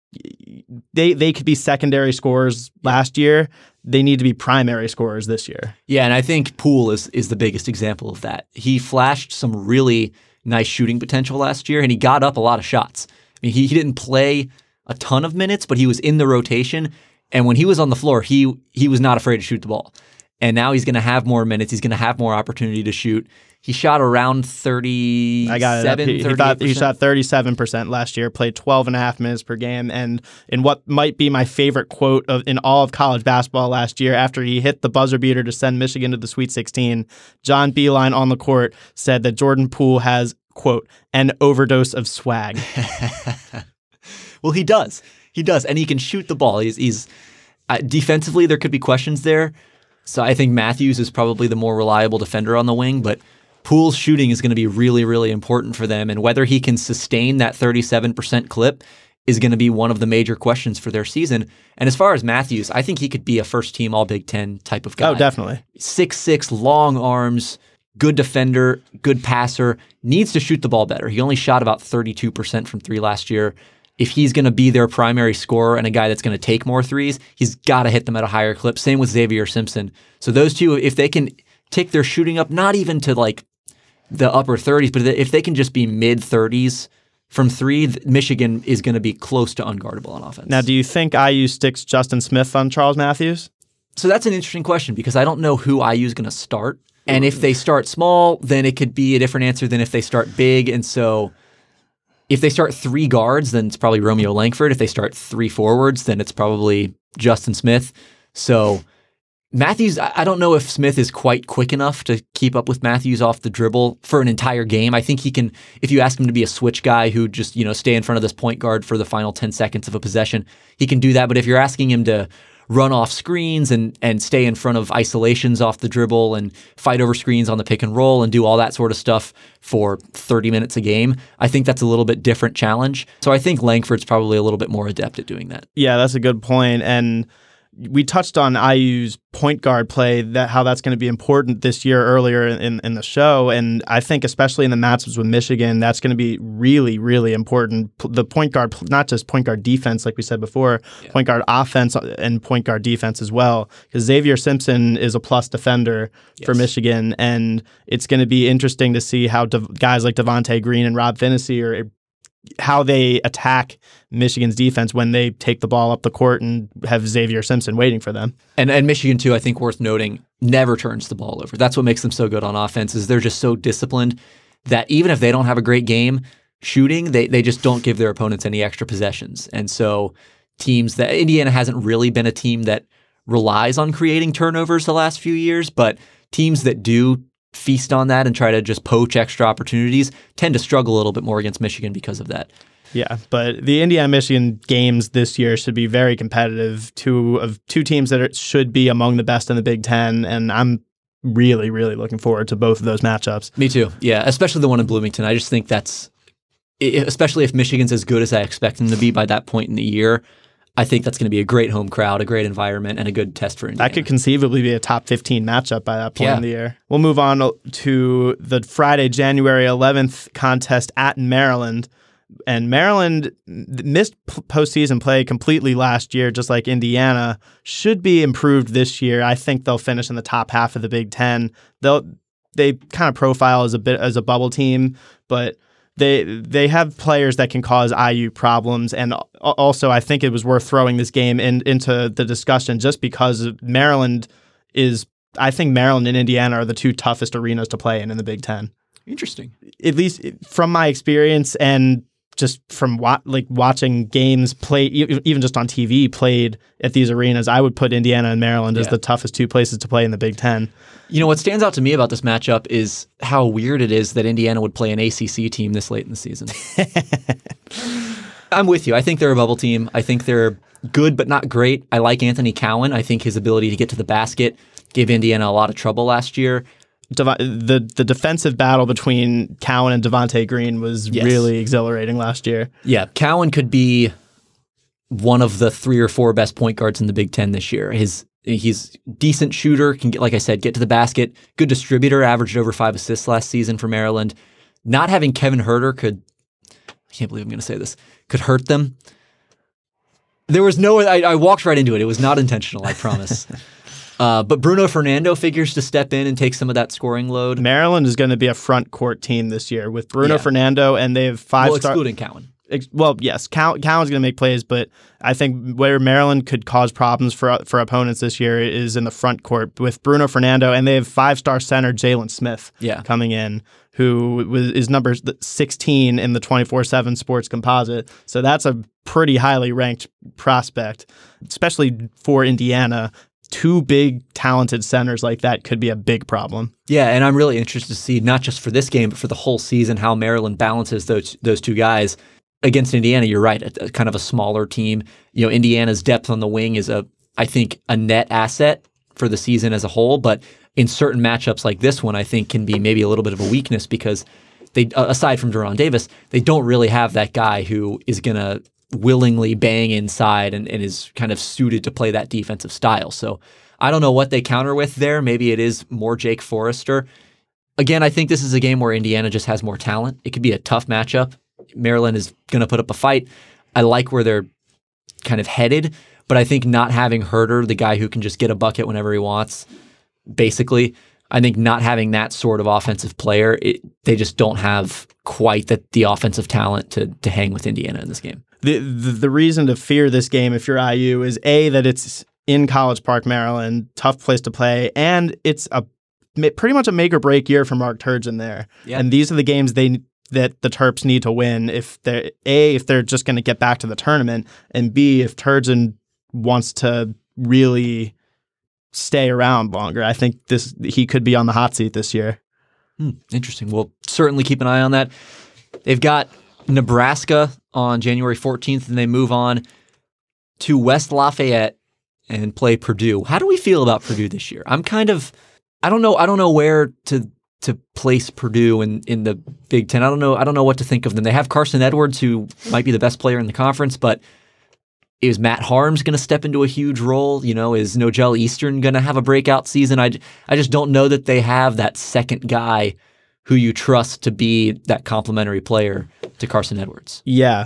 they could be secondary scorers last year. They need to be primary scorers this year. Yeah, and I think Poole is the biggest example of that. He flashed some really nice shooting potential last year, and he got up a lot of shots. I mean, he didn't play a ton of minutes, but he was in the rotation, and when he was on the floor, he was not afraid to shoot the ball. And now he's going to have more minutes. He's going to have more opportunity to shoot. He shot around 37%. I got it up. He shot 37% last year, played 12.5 minutes per game. And in what might be my favorite quote in all of college basketball last year, after he hit the buzzer beater to send Michigan to the Sweet 16, John Beilein on the court said that Jordan Poole has, quote, an overdose of swag. Well, he does. He does. And he can shoot the ball. He's defensively, there could be questions there. So I think Matthews is probably the more reliable defender on the wing, but Poole's shooting is going to be really, really important for them. And whether he can sustain that 37% clip is going to be one of the major questions for their season. And as far as Matthews, I think he could be a first-team All-Big Ten type of guy. Oh, definitely. 6'6", long arms, good defender, good passer, needs to shoot the ball better. He only shot about 32% from three last year. If he's going to be their primary scorer and a guy that's going to take more threes, he's got to hit them at a higher clip. Same with Xavier Simpson. So those two, if they can take their shooting up, not even to like the upper 30s, but if they can just be mid 30s from three, Michigan is going to be close to unguardable on offense. Now, do you think IU sticks Justin Smith on Charles Matthews? So that's an interesting question because I don't know who IU is going to start. And if they start small, then it could be a different answer than if they start big. And so if they start three guards, then it's probably Romeo Langford. If they start three forwards, then it's probably Justin Smith. So Matthews, I don't know if Smith is quite quick enough to keep up with Matthews off the dribble for an entire game. I think he can, if you ask him to be a switch guy who just, stay in front of this point guard for the final 10 seconds of a possession, he can do that. But if you're asking him to run off screens and stay in front of isolations off the dribble and fight over screens on the pick and roll and do all that sort of stuff for 30 minutes a game, I think that's a little bit different challenge. So I think Langford's probably a little bit more adept at doing that. Yeah, that's a good point. And we touched on IU's point guard play, how that's going to be important this year earlier in the show. And I think especially in the matchups with Michigan, that's going to be really, really important. The point guard, not just point guard defense, like we said before, point guard offense and point guard defense as well. Because Xavier Simpson is a plus defender for Michigan. And it's going to be interesting to see how guys like Devontae Green and Rob Finney how they attack Michigan's defense when they take the ball up the court and have Xavier Simpson waiting for them. And Michigan, too, I think worth noting, never turns the ball over. That's what makes them so good on offense is they're just so disciplined that even if they don't have a great game shooting, they just don't give their opponents any extra possessions. And so Indiana hasn't really been a team that relies on creating turnovers the last few years, but teams that do feast on that and try to just poach extra opportunities tend to struggle a little bit more against Michigan because of that. Yeah, but the Indiana-Michigan games this year should be very competitive. Two teams that should be among the best in the Big Ten, and I'm really, really looking forward to both of those matchups. Me too. Yeah, especially the one in Bloomington. I just think especially if Michigan's as good as I expect them to be by that point in the year, I think that's going to be a great home crowd, a great environment, and a good test for Indiana. That could conceivably be a top 15 matchup by that point in the year. We'll move on to the Friday, January 11th contest at Maryland. And Maryland missed postseason play completely last year, just like Indiana. Should be improved this year. I think they'll finish in the top half of the Big Ten. They kind of profile as a bubble team, but They have players that can cause IU problems, and also I think it was worth throwing this game into the discussion just because I think Maryland and Indiana are the two toughest arenas to play in the Big Ten. Interesting. At least from my experience and just from watching games play, even just on TV played at these arenas, I would put Indiana and Maryland as the toughest two places to play in the Big Ten. What stands out to me about this matchup is how weird it is that Indiana would play an ACC team this late in the season. I'm with you. I think they're a bubble team. I think they're good but not great. I like Anthony Cowan. I think his ability to get to the basket gave Indiana a lot of trouble last year. The defensive battle between Cowan and Devontae Green was really exhilarating last year. Yeah, Cowan could be one of the 3 or 4 best point guards in the Big Ten this year. He's decent shooter, can get, like I said, get to the basket, good distributor, averaged over 5 assists last season for Maryland. Not having Kevin Huerter I can't believe I'm going to say this, could hurt them. There was I walked right into it. It was not intentional, I promise. But Bruno Fernando figures to step in and take some of that scoring load. Maryland is going to be a front court team this year with Bruno Fernando, and they have 5 excluding Cowan. Well, yes, Cowan's going to make plays, but I think where Maryland could cause problems for opponents this year is in the front court with Bruno Fernando, and they have 5-star center Jalen Smith coming in, who is number 16 in the 24/7 Sports Composite. So that's a pretty highly ranked prospect, especially for Indiana. 2 big, talented centers like that could be a big problem. Yeah, and I'm really interested to see, not just for this game, but for the whole season, how Maryland balances those 2 guys. Against Indiana, you're right, a kind of a smaller team. Indiana's depth on the wing is, I think, a net asset for the season as a whole, but in certain matchups like this one, I think can be maybe a little bit of a weakness because they, aside from De'Ron Davis, they don't really have that guy who is going to willingly bang inside and is kind of suited to play that defensive style. So I don't know what they counter with there. Maybe it is more Jake Forrester. Again, I think this is a game where Indiana just has more talent. It could be a tough matchup. Maryland is going to put up a fight. I like where they're kind of headed, but I think not having Huerter, the guy who can just get a bucket whenever he wants, basically, I think not having that sort of offensive player, they just don't have quite the offensive talent to hang with Indiana in this game. The reason to fear this game if you're IU is that it's in College Park, Maryland, tough place to play, and it's pretty much a make or break year for Mark Turgeon there. Yep. And these are the games that the Terps need to win if they're just going to get back to the tournament, and B, if Turgeon wants to really stay around longer. I think he could be on the hot seat this year. Interesting. We'll certainly keep an eye on that. They've got Nebraska on January 14th, and they move on to West Lafayette and play Purdue. How do we feel about Purdue this year? I don't know where to place Purdue in the Big Ten. I don't know what to think of them. They have Carson Edwards, who might be the best player in the conference, but is Matt Harms going to step into a huge role? Is Nogel Eastern going to have a breakout season? I just don't know that they have that second guy who you trust to be that complementary player to Carson Edwards. Yeah.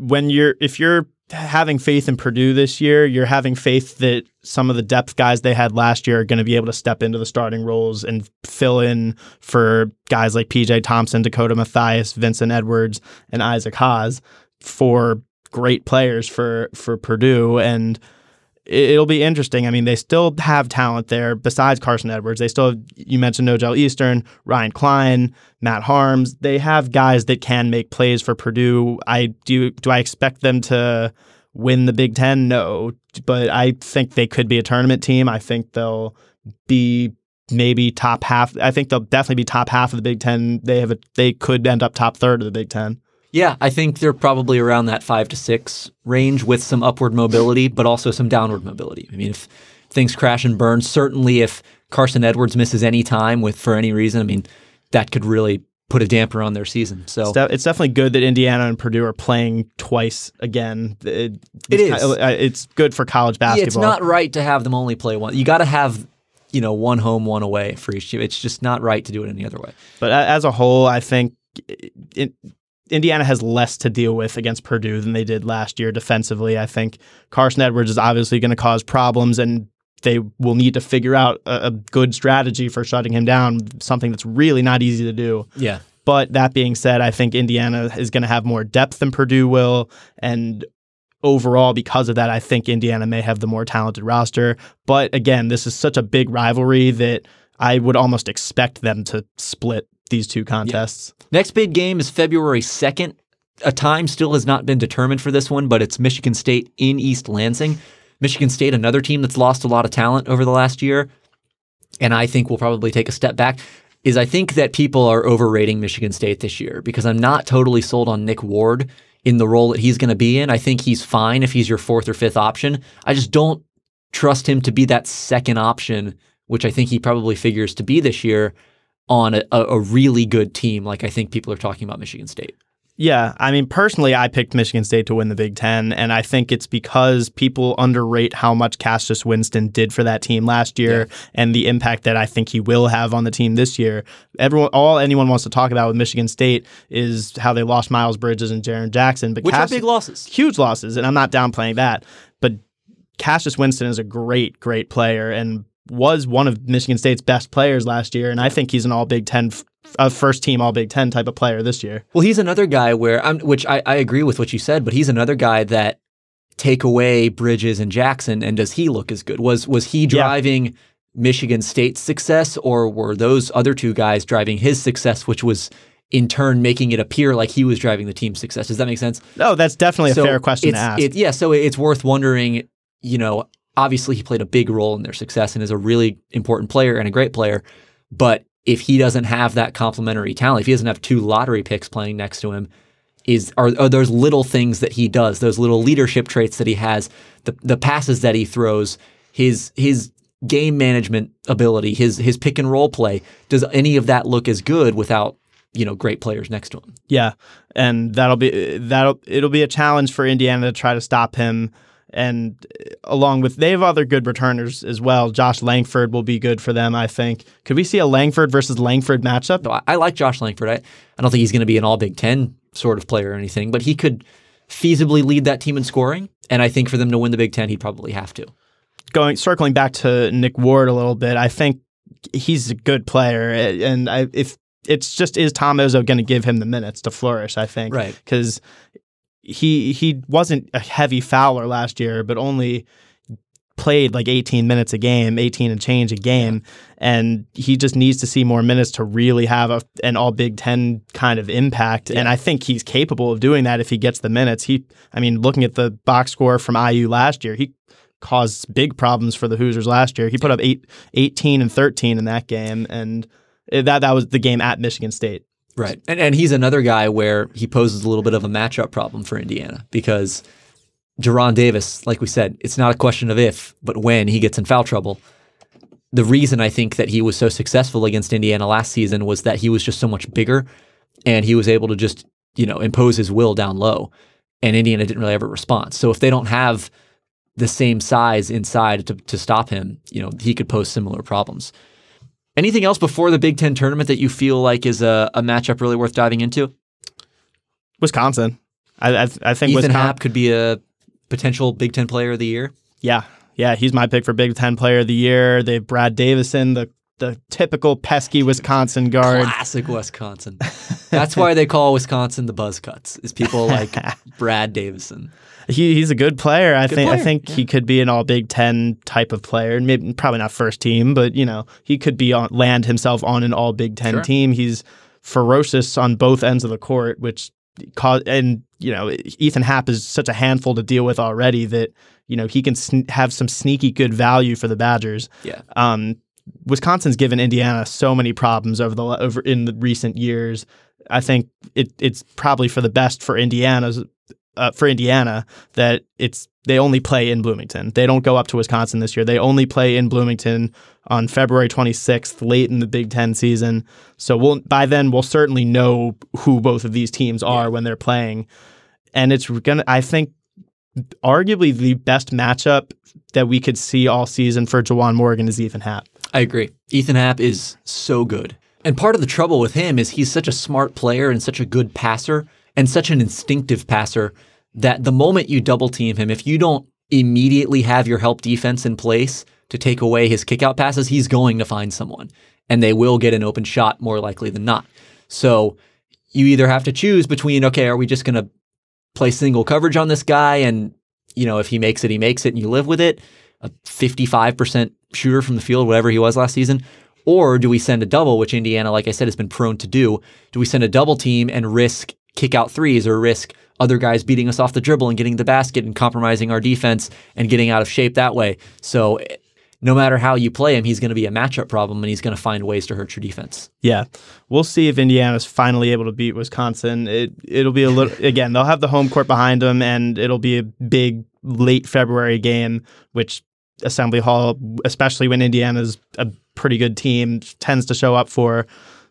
If you're having faith in Purdue this year, you're having faith that some of the depth guys they had last year are going to be able to step into the starting roles and fill in for guys like PJ Thompson, Dakota Mathias, Vincent Edwards, and Isaac Haas, for great players for Purdue. And it'll be interesting. I mean, they still have talent there besides Carson Edwards. They still have, you mentioned Nogel Eastern, Ryan Klein, Matt Harms. They have guys that can make plays for Purdue. Do I expect them to win the Big Ten? No, but I think they could be a tournament team. I think they'll be maybe top half. I think they'll definitely be top half of the Big Ten. They could end up top third of the Big Ten. Yeah, I think they're probably around that 5 to 6 range with some upward mobility, but also some downward mobility. I mean, if things crash and burn, certainly if Carson Edwards misses any time for any reason, I mean, that could really put a damper on their season. So it's definitely good that Indiana and Purdue are playing twice again. It's good for college basketball. Yeah, it's not right to have them only play one. You got to have one home, one away for each team. It's just not right to do it any other way. But as a whole, I think Indiana has less to deal with against Purdue than they did last year defensively. I think Carson Edwards is obviously going to cause problems, and they will need to figure out a good strategy for shutting him down, something that's really not easy to do. Yeah. But that being said, I think Indiana is going to have more depth than Purdue will, and overall, because of that, I think Indiana may have the more talented roster. But again, this is such a big rivalry that I would almost expect them to split these two contests. Yeah. Next big game is February 2nd. A time still has not been determined for this one, but it's Michigan State in East Lansing. Michigan State, another team that's lost a lot of talent over the last year, and I think will probably take a step back, is I think that people are overrating Michigan State this year because I'm not totally sold on Nick Ward in the role that he's going to be in. I think he's fine if he's your 4th or 5th option. I just don't trust him to be that second option, which I think he probably figures to be this year, on a really good team like I think people are talking about Michigan State. Yeah, I mean, personally, I picked Michigan State to win the Big Ten, and I think it's because people underrate how much Cassius Winston did for that team last year and the impact that I think he will have on the team this year. All anyone wants to talk about with Michigan State is how they lost Miles Bridges and Jaren Jackson, which are big losses, huge losses, and I'm not downplaying that. But Cassius Winston is a great, great player and was one of Michigan State's best players last year, and I think he's an All Big Ten. A first-team All-Big Ten type of player this year. Well, he's another guy which I agree with what you said, but he's another guy that take away Bridges and Jackson, and does he look as good? Was he driving Michigan State's success, or were those other two guys driving his success, which was in turn making it appear like he was driving the team's success? Does that make sense? No, that's definitely a fair question to ask. So it's worth wondering, obviously he played a big role in their success and is a really important player and a great player, but if he doesn't have that complementary talent, if he doesn't have 2 lottery picks playing next to him, are those little things that he does, those little leadership traits that he has, the passes that he throws, his game management ability, his pick and roll play, does any of that look as good without great players next to him? Yeah, and it'll be a challenge for Indiana to try to stop him. And along with, they have other good returners as well. Josh Langford will be good for them, I think. Could we see a Langford versus Langford matchup? No, I like Josh Langford. I don't think he's going to be an all Big Ten sort of player or anything, but he could feasibly lead that team in scoring. And I think for them to win the Big Ten, he'd probably have to. Circling back to Nick Ward a little bit, I think he's a good player. And if it's just, is Tom Izzo going to give him the minutes to flourish, I think. Right. Because he wasn't a heavy fouler last year, but only played like 18 minutes a game, 18 and change a game. And he just needs to see more minutes to really have an all Big Ten kind of impact. Yeah. And I think he's capable of doing that if he gets the minutes. Looking at the box score from IU last year, he caused big problems for the Hoosiers last year. He put up 18 and 13 in that game. And that was the game at Michigan State. Right. And he's another guy where he poses a little bit of a matchup problem for Indiana because Jaron Davis, like we said, it's not a question of if, but when he gets in foul trouble. The reason I think that he was so successful against Indiana last season was that he was just so much bigger and he was able to just, impose his will down low, and Indiana didn't really have a response. So if they don't have the same size inside to stop him, he could pose similar problems. Anything else before the Big Ten tournament that you feel like is a matchup really worth diving into? Wisconsin. I think Ethan Happ could be a potential Big Ten Player of the Year. Yeah, he's my pick for Big Ten Player of the Year. They have Brad Davison, the typical pesky Wisconsin guard. Classic Wisconsin. That's why they call Wisconsin the Buzzcuts, is people like Brad Davison. He's a good player. I think he could be an all Big Ten type of player. Maybe probably not first team, but he could land himself on an all Big Ten team. He's ferocious on both ends of the court, which Ethan Happ is such a handful to deal with already that he can have some sneaky good value for the Badgers. Yeah. Wisconsin's given Indiana so many problems over in the recent years. I think it's probably for the best for Indiana that they only play in Bloomington. They don't go up to Wisconsin this year. They only play in Bloomington on February 26th, late in the Big Ten season. So by then we'll certainly know who both of these teams are when they're playing. And I think arguably the best matchup that we could see all season for Juwan Morgan is Ethan Happ. I agree. Ethan Happ is so good. And part of the trouble with him is he's such a smart player and such a good passer and such an instinctive passer that the moment you double team him, if you don't immediately have your help defense in place to take away his kickout passes, he's going to find someone and they will get an open shot more likely than not. So you either have to choose between, okay, are we just going to play single coverage on this guy and, if he makes it, he makes it and you live with it, a 55% shooter from the field, whatever he was last season, or do we send a double, which Indiana, like I said, has been prone to do? Do we send a double team and risk kick out threes or risk other guys beating us off the dribble and getting the basket and compromising our defense and getting out of shape that way? So no matter how you play him, he's going to be a matchup problem and he's going to find ways to hurt your defense. Yeah. We'll see if Indiana's finally able to beat Wisconsin. It'll be a little, again, they'll have the home court behind them and it'll be a big late February game, which Assembly Hall, especially when Indiana's a pretty good team, tends to show up for.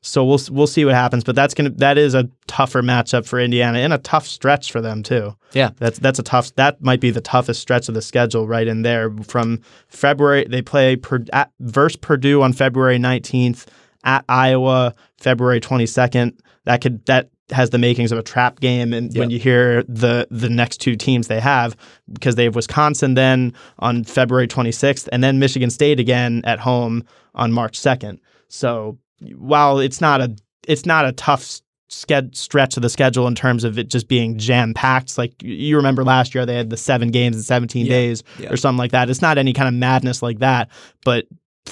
So we'll see what happens, but that is a tougher matchup for Indiana and a tough stretch for them too. Yeah, that might be the toughest stretch of the schedule right in there. From February, they play versus Purdue on February 19th, at Iowa February 22nd. That has the makings of a trap game, and when you hear the next two teams they have, because they have Wisconsin then on February 26th, and then Michigan State again at home on March 2nd. So while it's not a tough stretch of the schedule in terms of it just being jam-packed, like you remember last year they had the 7 games in 17 days or something like that. It's not any kind of madness like that, but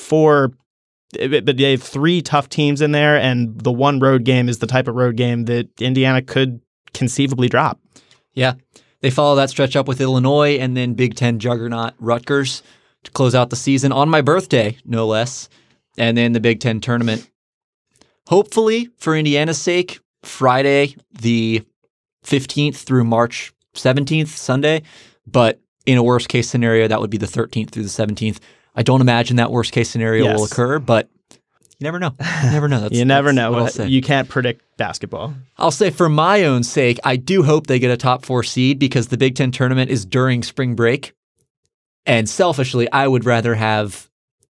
they have 3 tough teams in there, and the one road game is the type of road game that Indiana could conceivably drop. Yeah. They follow that stretch up with Illinois and then Big Ten juggernaut Rutgers to close out the season on my birthday, no less. And then the Big Ten tournament. Hopefully, for Indiana's sake, Friday the 15th through March 17th, Sunday. But in a worst-case scenario, that would be the 13th through the 17th. I don't imagine that worst-case scenario will occur, but you never know. You never know. You never know. You can't predict basketball. I'll say for my own sake, I do hope they get a top 4 seed because the Big Ten tournament is during spring break. And selfishly, I would rather have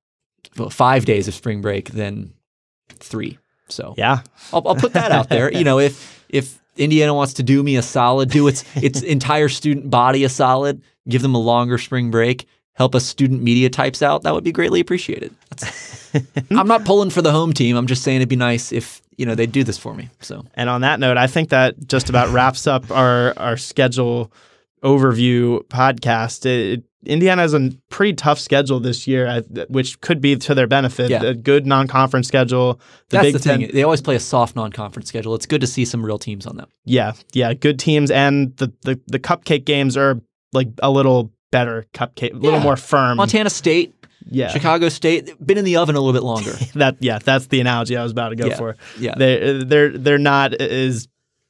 5 days of spring break than 3. So yeah, I'll put that out there. You know, if Indiana wants to do me a solid, do its entire student body a solid, give them a longer spring break, help us student media types out, that would be greatly appreciated. I'm not pulling for the home team. I'm just saying it'd be nice if they'd do this for me. So, and on that note, I think that just about wraps up our schedule overview podcast. Indiana has a pretty tough schedule this year, which could be to their benefit. Yeah. A good non-conference schedule. That's the thing. They always play a soft non-conference schedule. It's good to see some real teams on that. Yeah, good teams, and the cupcake games are like a little better cupcake, a little more firm. Montana State, Chicago State, been in the oven a little bit longer. That's the analogy I was about to go for. Yeah, they're not as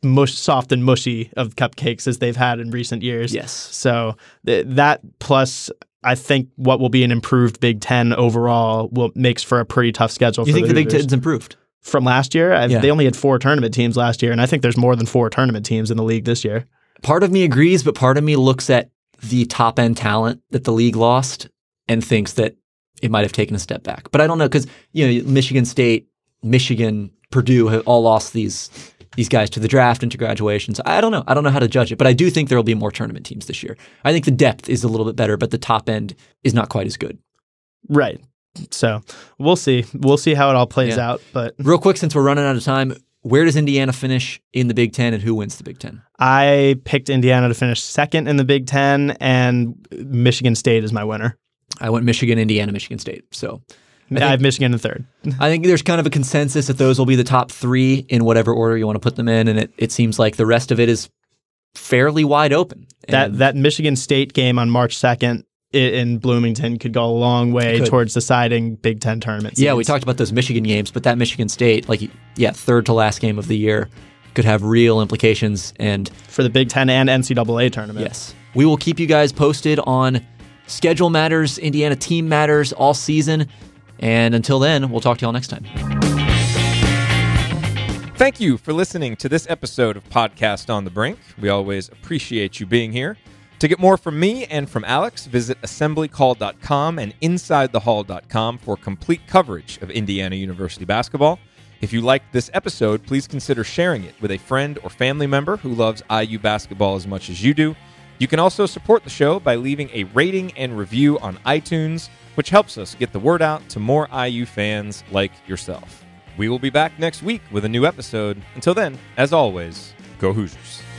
soft and mushy of cupcakes as they've had in recent years. Yes. So that plus, I think what will be an improved Big Ten overall makes for a pretty tough schedule. You think the Big Ten's improved from last year? They only had 4 tournament teams last year, and I think there's more than 4 tournament teams in the league this year. Part of me agrees, but part of me looks at the top end talent that the league lost and thinks that it might have taken a step back. But I don't know because Michigan State, Michigan, Purdue have all lost these guys to the draft and to graduation. So I don't know. I don't know how to judge it, but I do think there will be more tournament teams this year. I think the depth is a little bit better, but the top end is not quite as good. Right. So we'll see. We'll see how it all plays out. But real quick, since we're running out of time, where does Indiana finish in the Big Ten and who wins the Big Ten? I picked Indiana to finish second in the Big Ten, and Michigan State is my winner. I went Michigan, Indiana, Michigan State. So I have Michigan in third. I think there's kind of a consensus that those will be the top 3 in whatever order you want to put them in, and it seems like the rest of it is fairly wide open. That Michigan State game on March 2nd in Bloomington could go a long way towards deciding Big Ten tournament seeds. Yeah, we talked about those Michigan games, but that Michigan State, third to last game of the year, could have real implications and for the Big Ten and NCAA tournament. Yes. We will keep you guys posted on schedule matters, Indiana team matters all season. And until then, we'll talk to y'all next time. Thank you for listening to this episode of Podcast on the Brink. We always appreciate you being here. To get more from me and from Alex, visit assemblycall.com and insidethehall.com for complete coverage of Indiana University basketball. If you liked this episode, please consider sharing it with a friend or family member who loves IU basketball as much as you do. You can also support the show by leaving a rating and review on iTunes, which helps us get the word out to more IU fans like yourself. We will be back next week with a new episode. Until then, as always, go Hoosiers.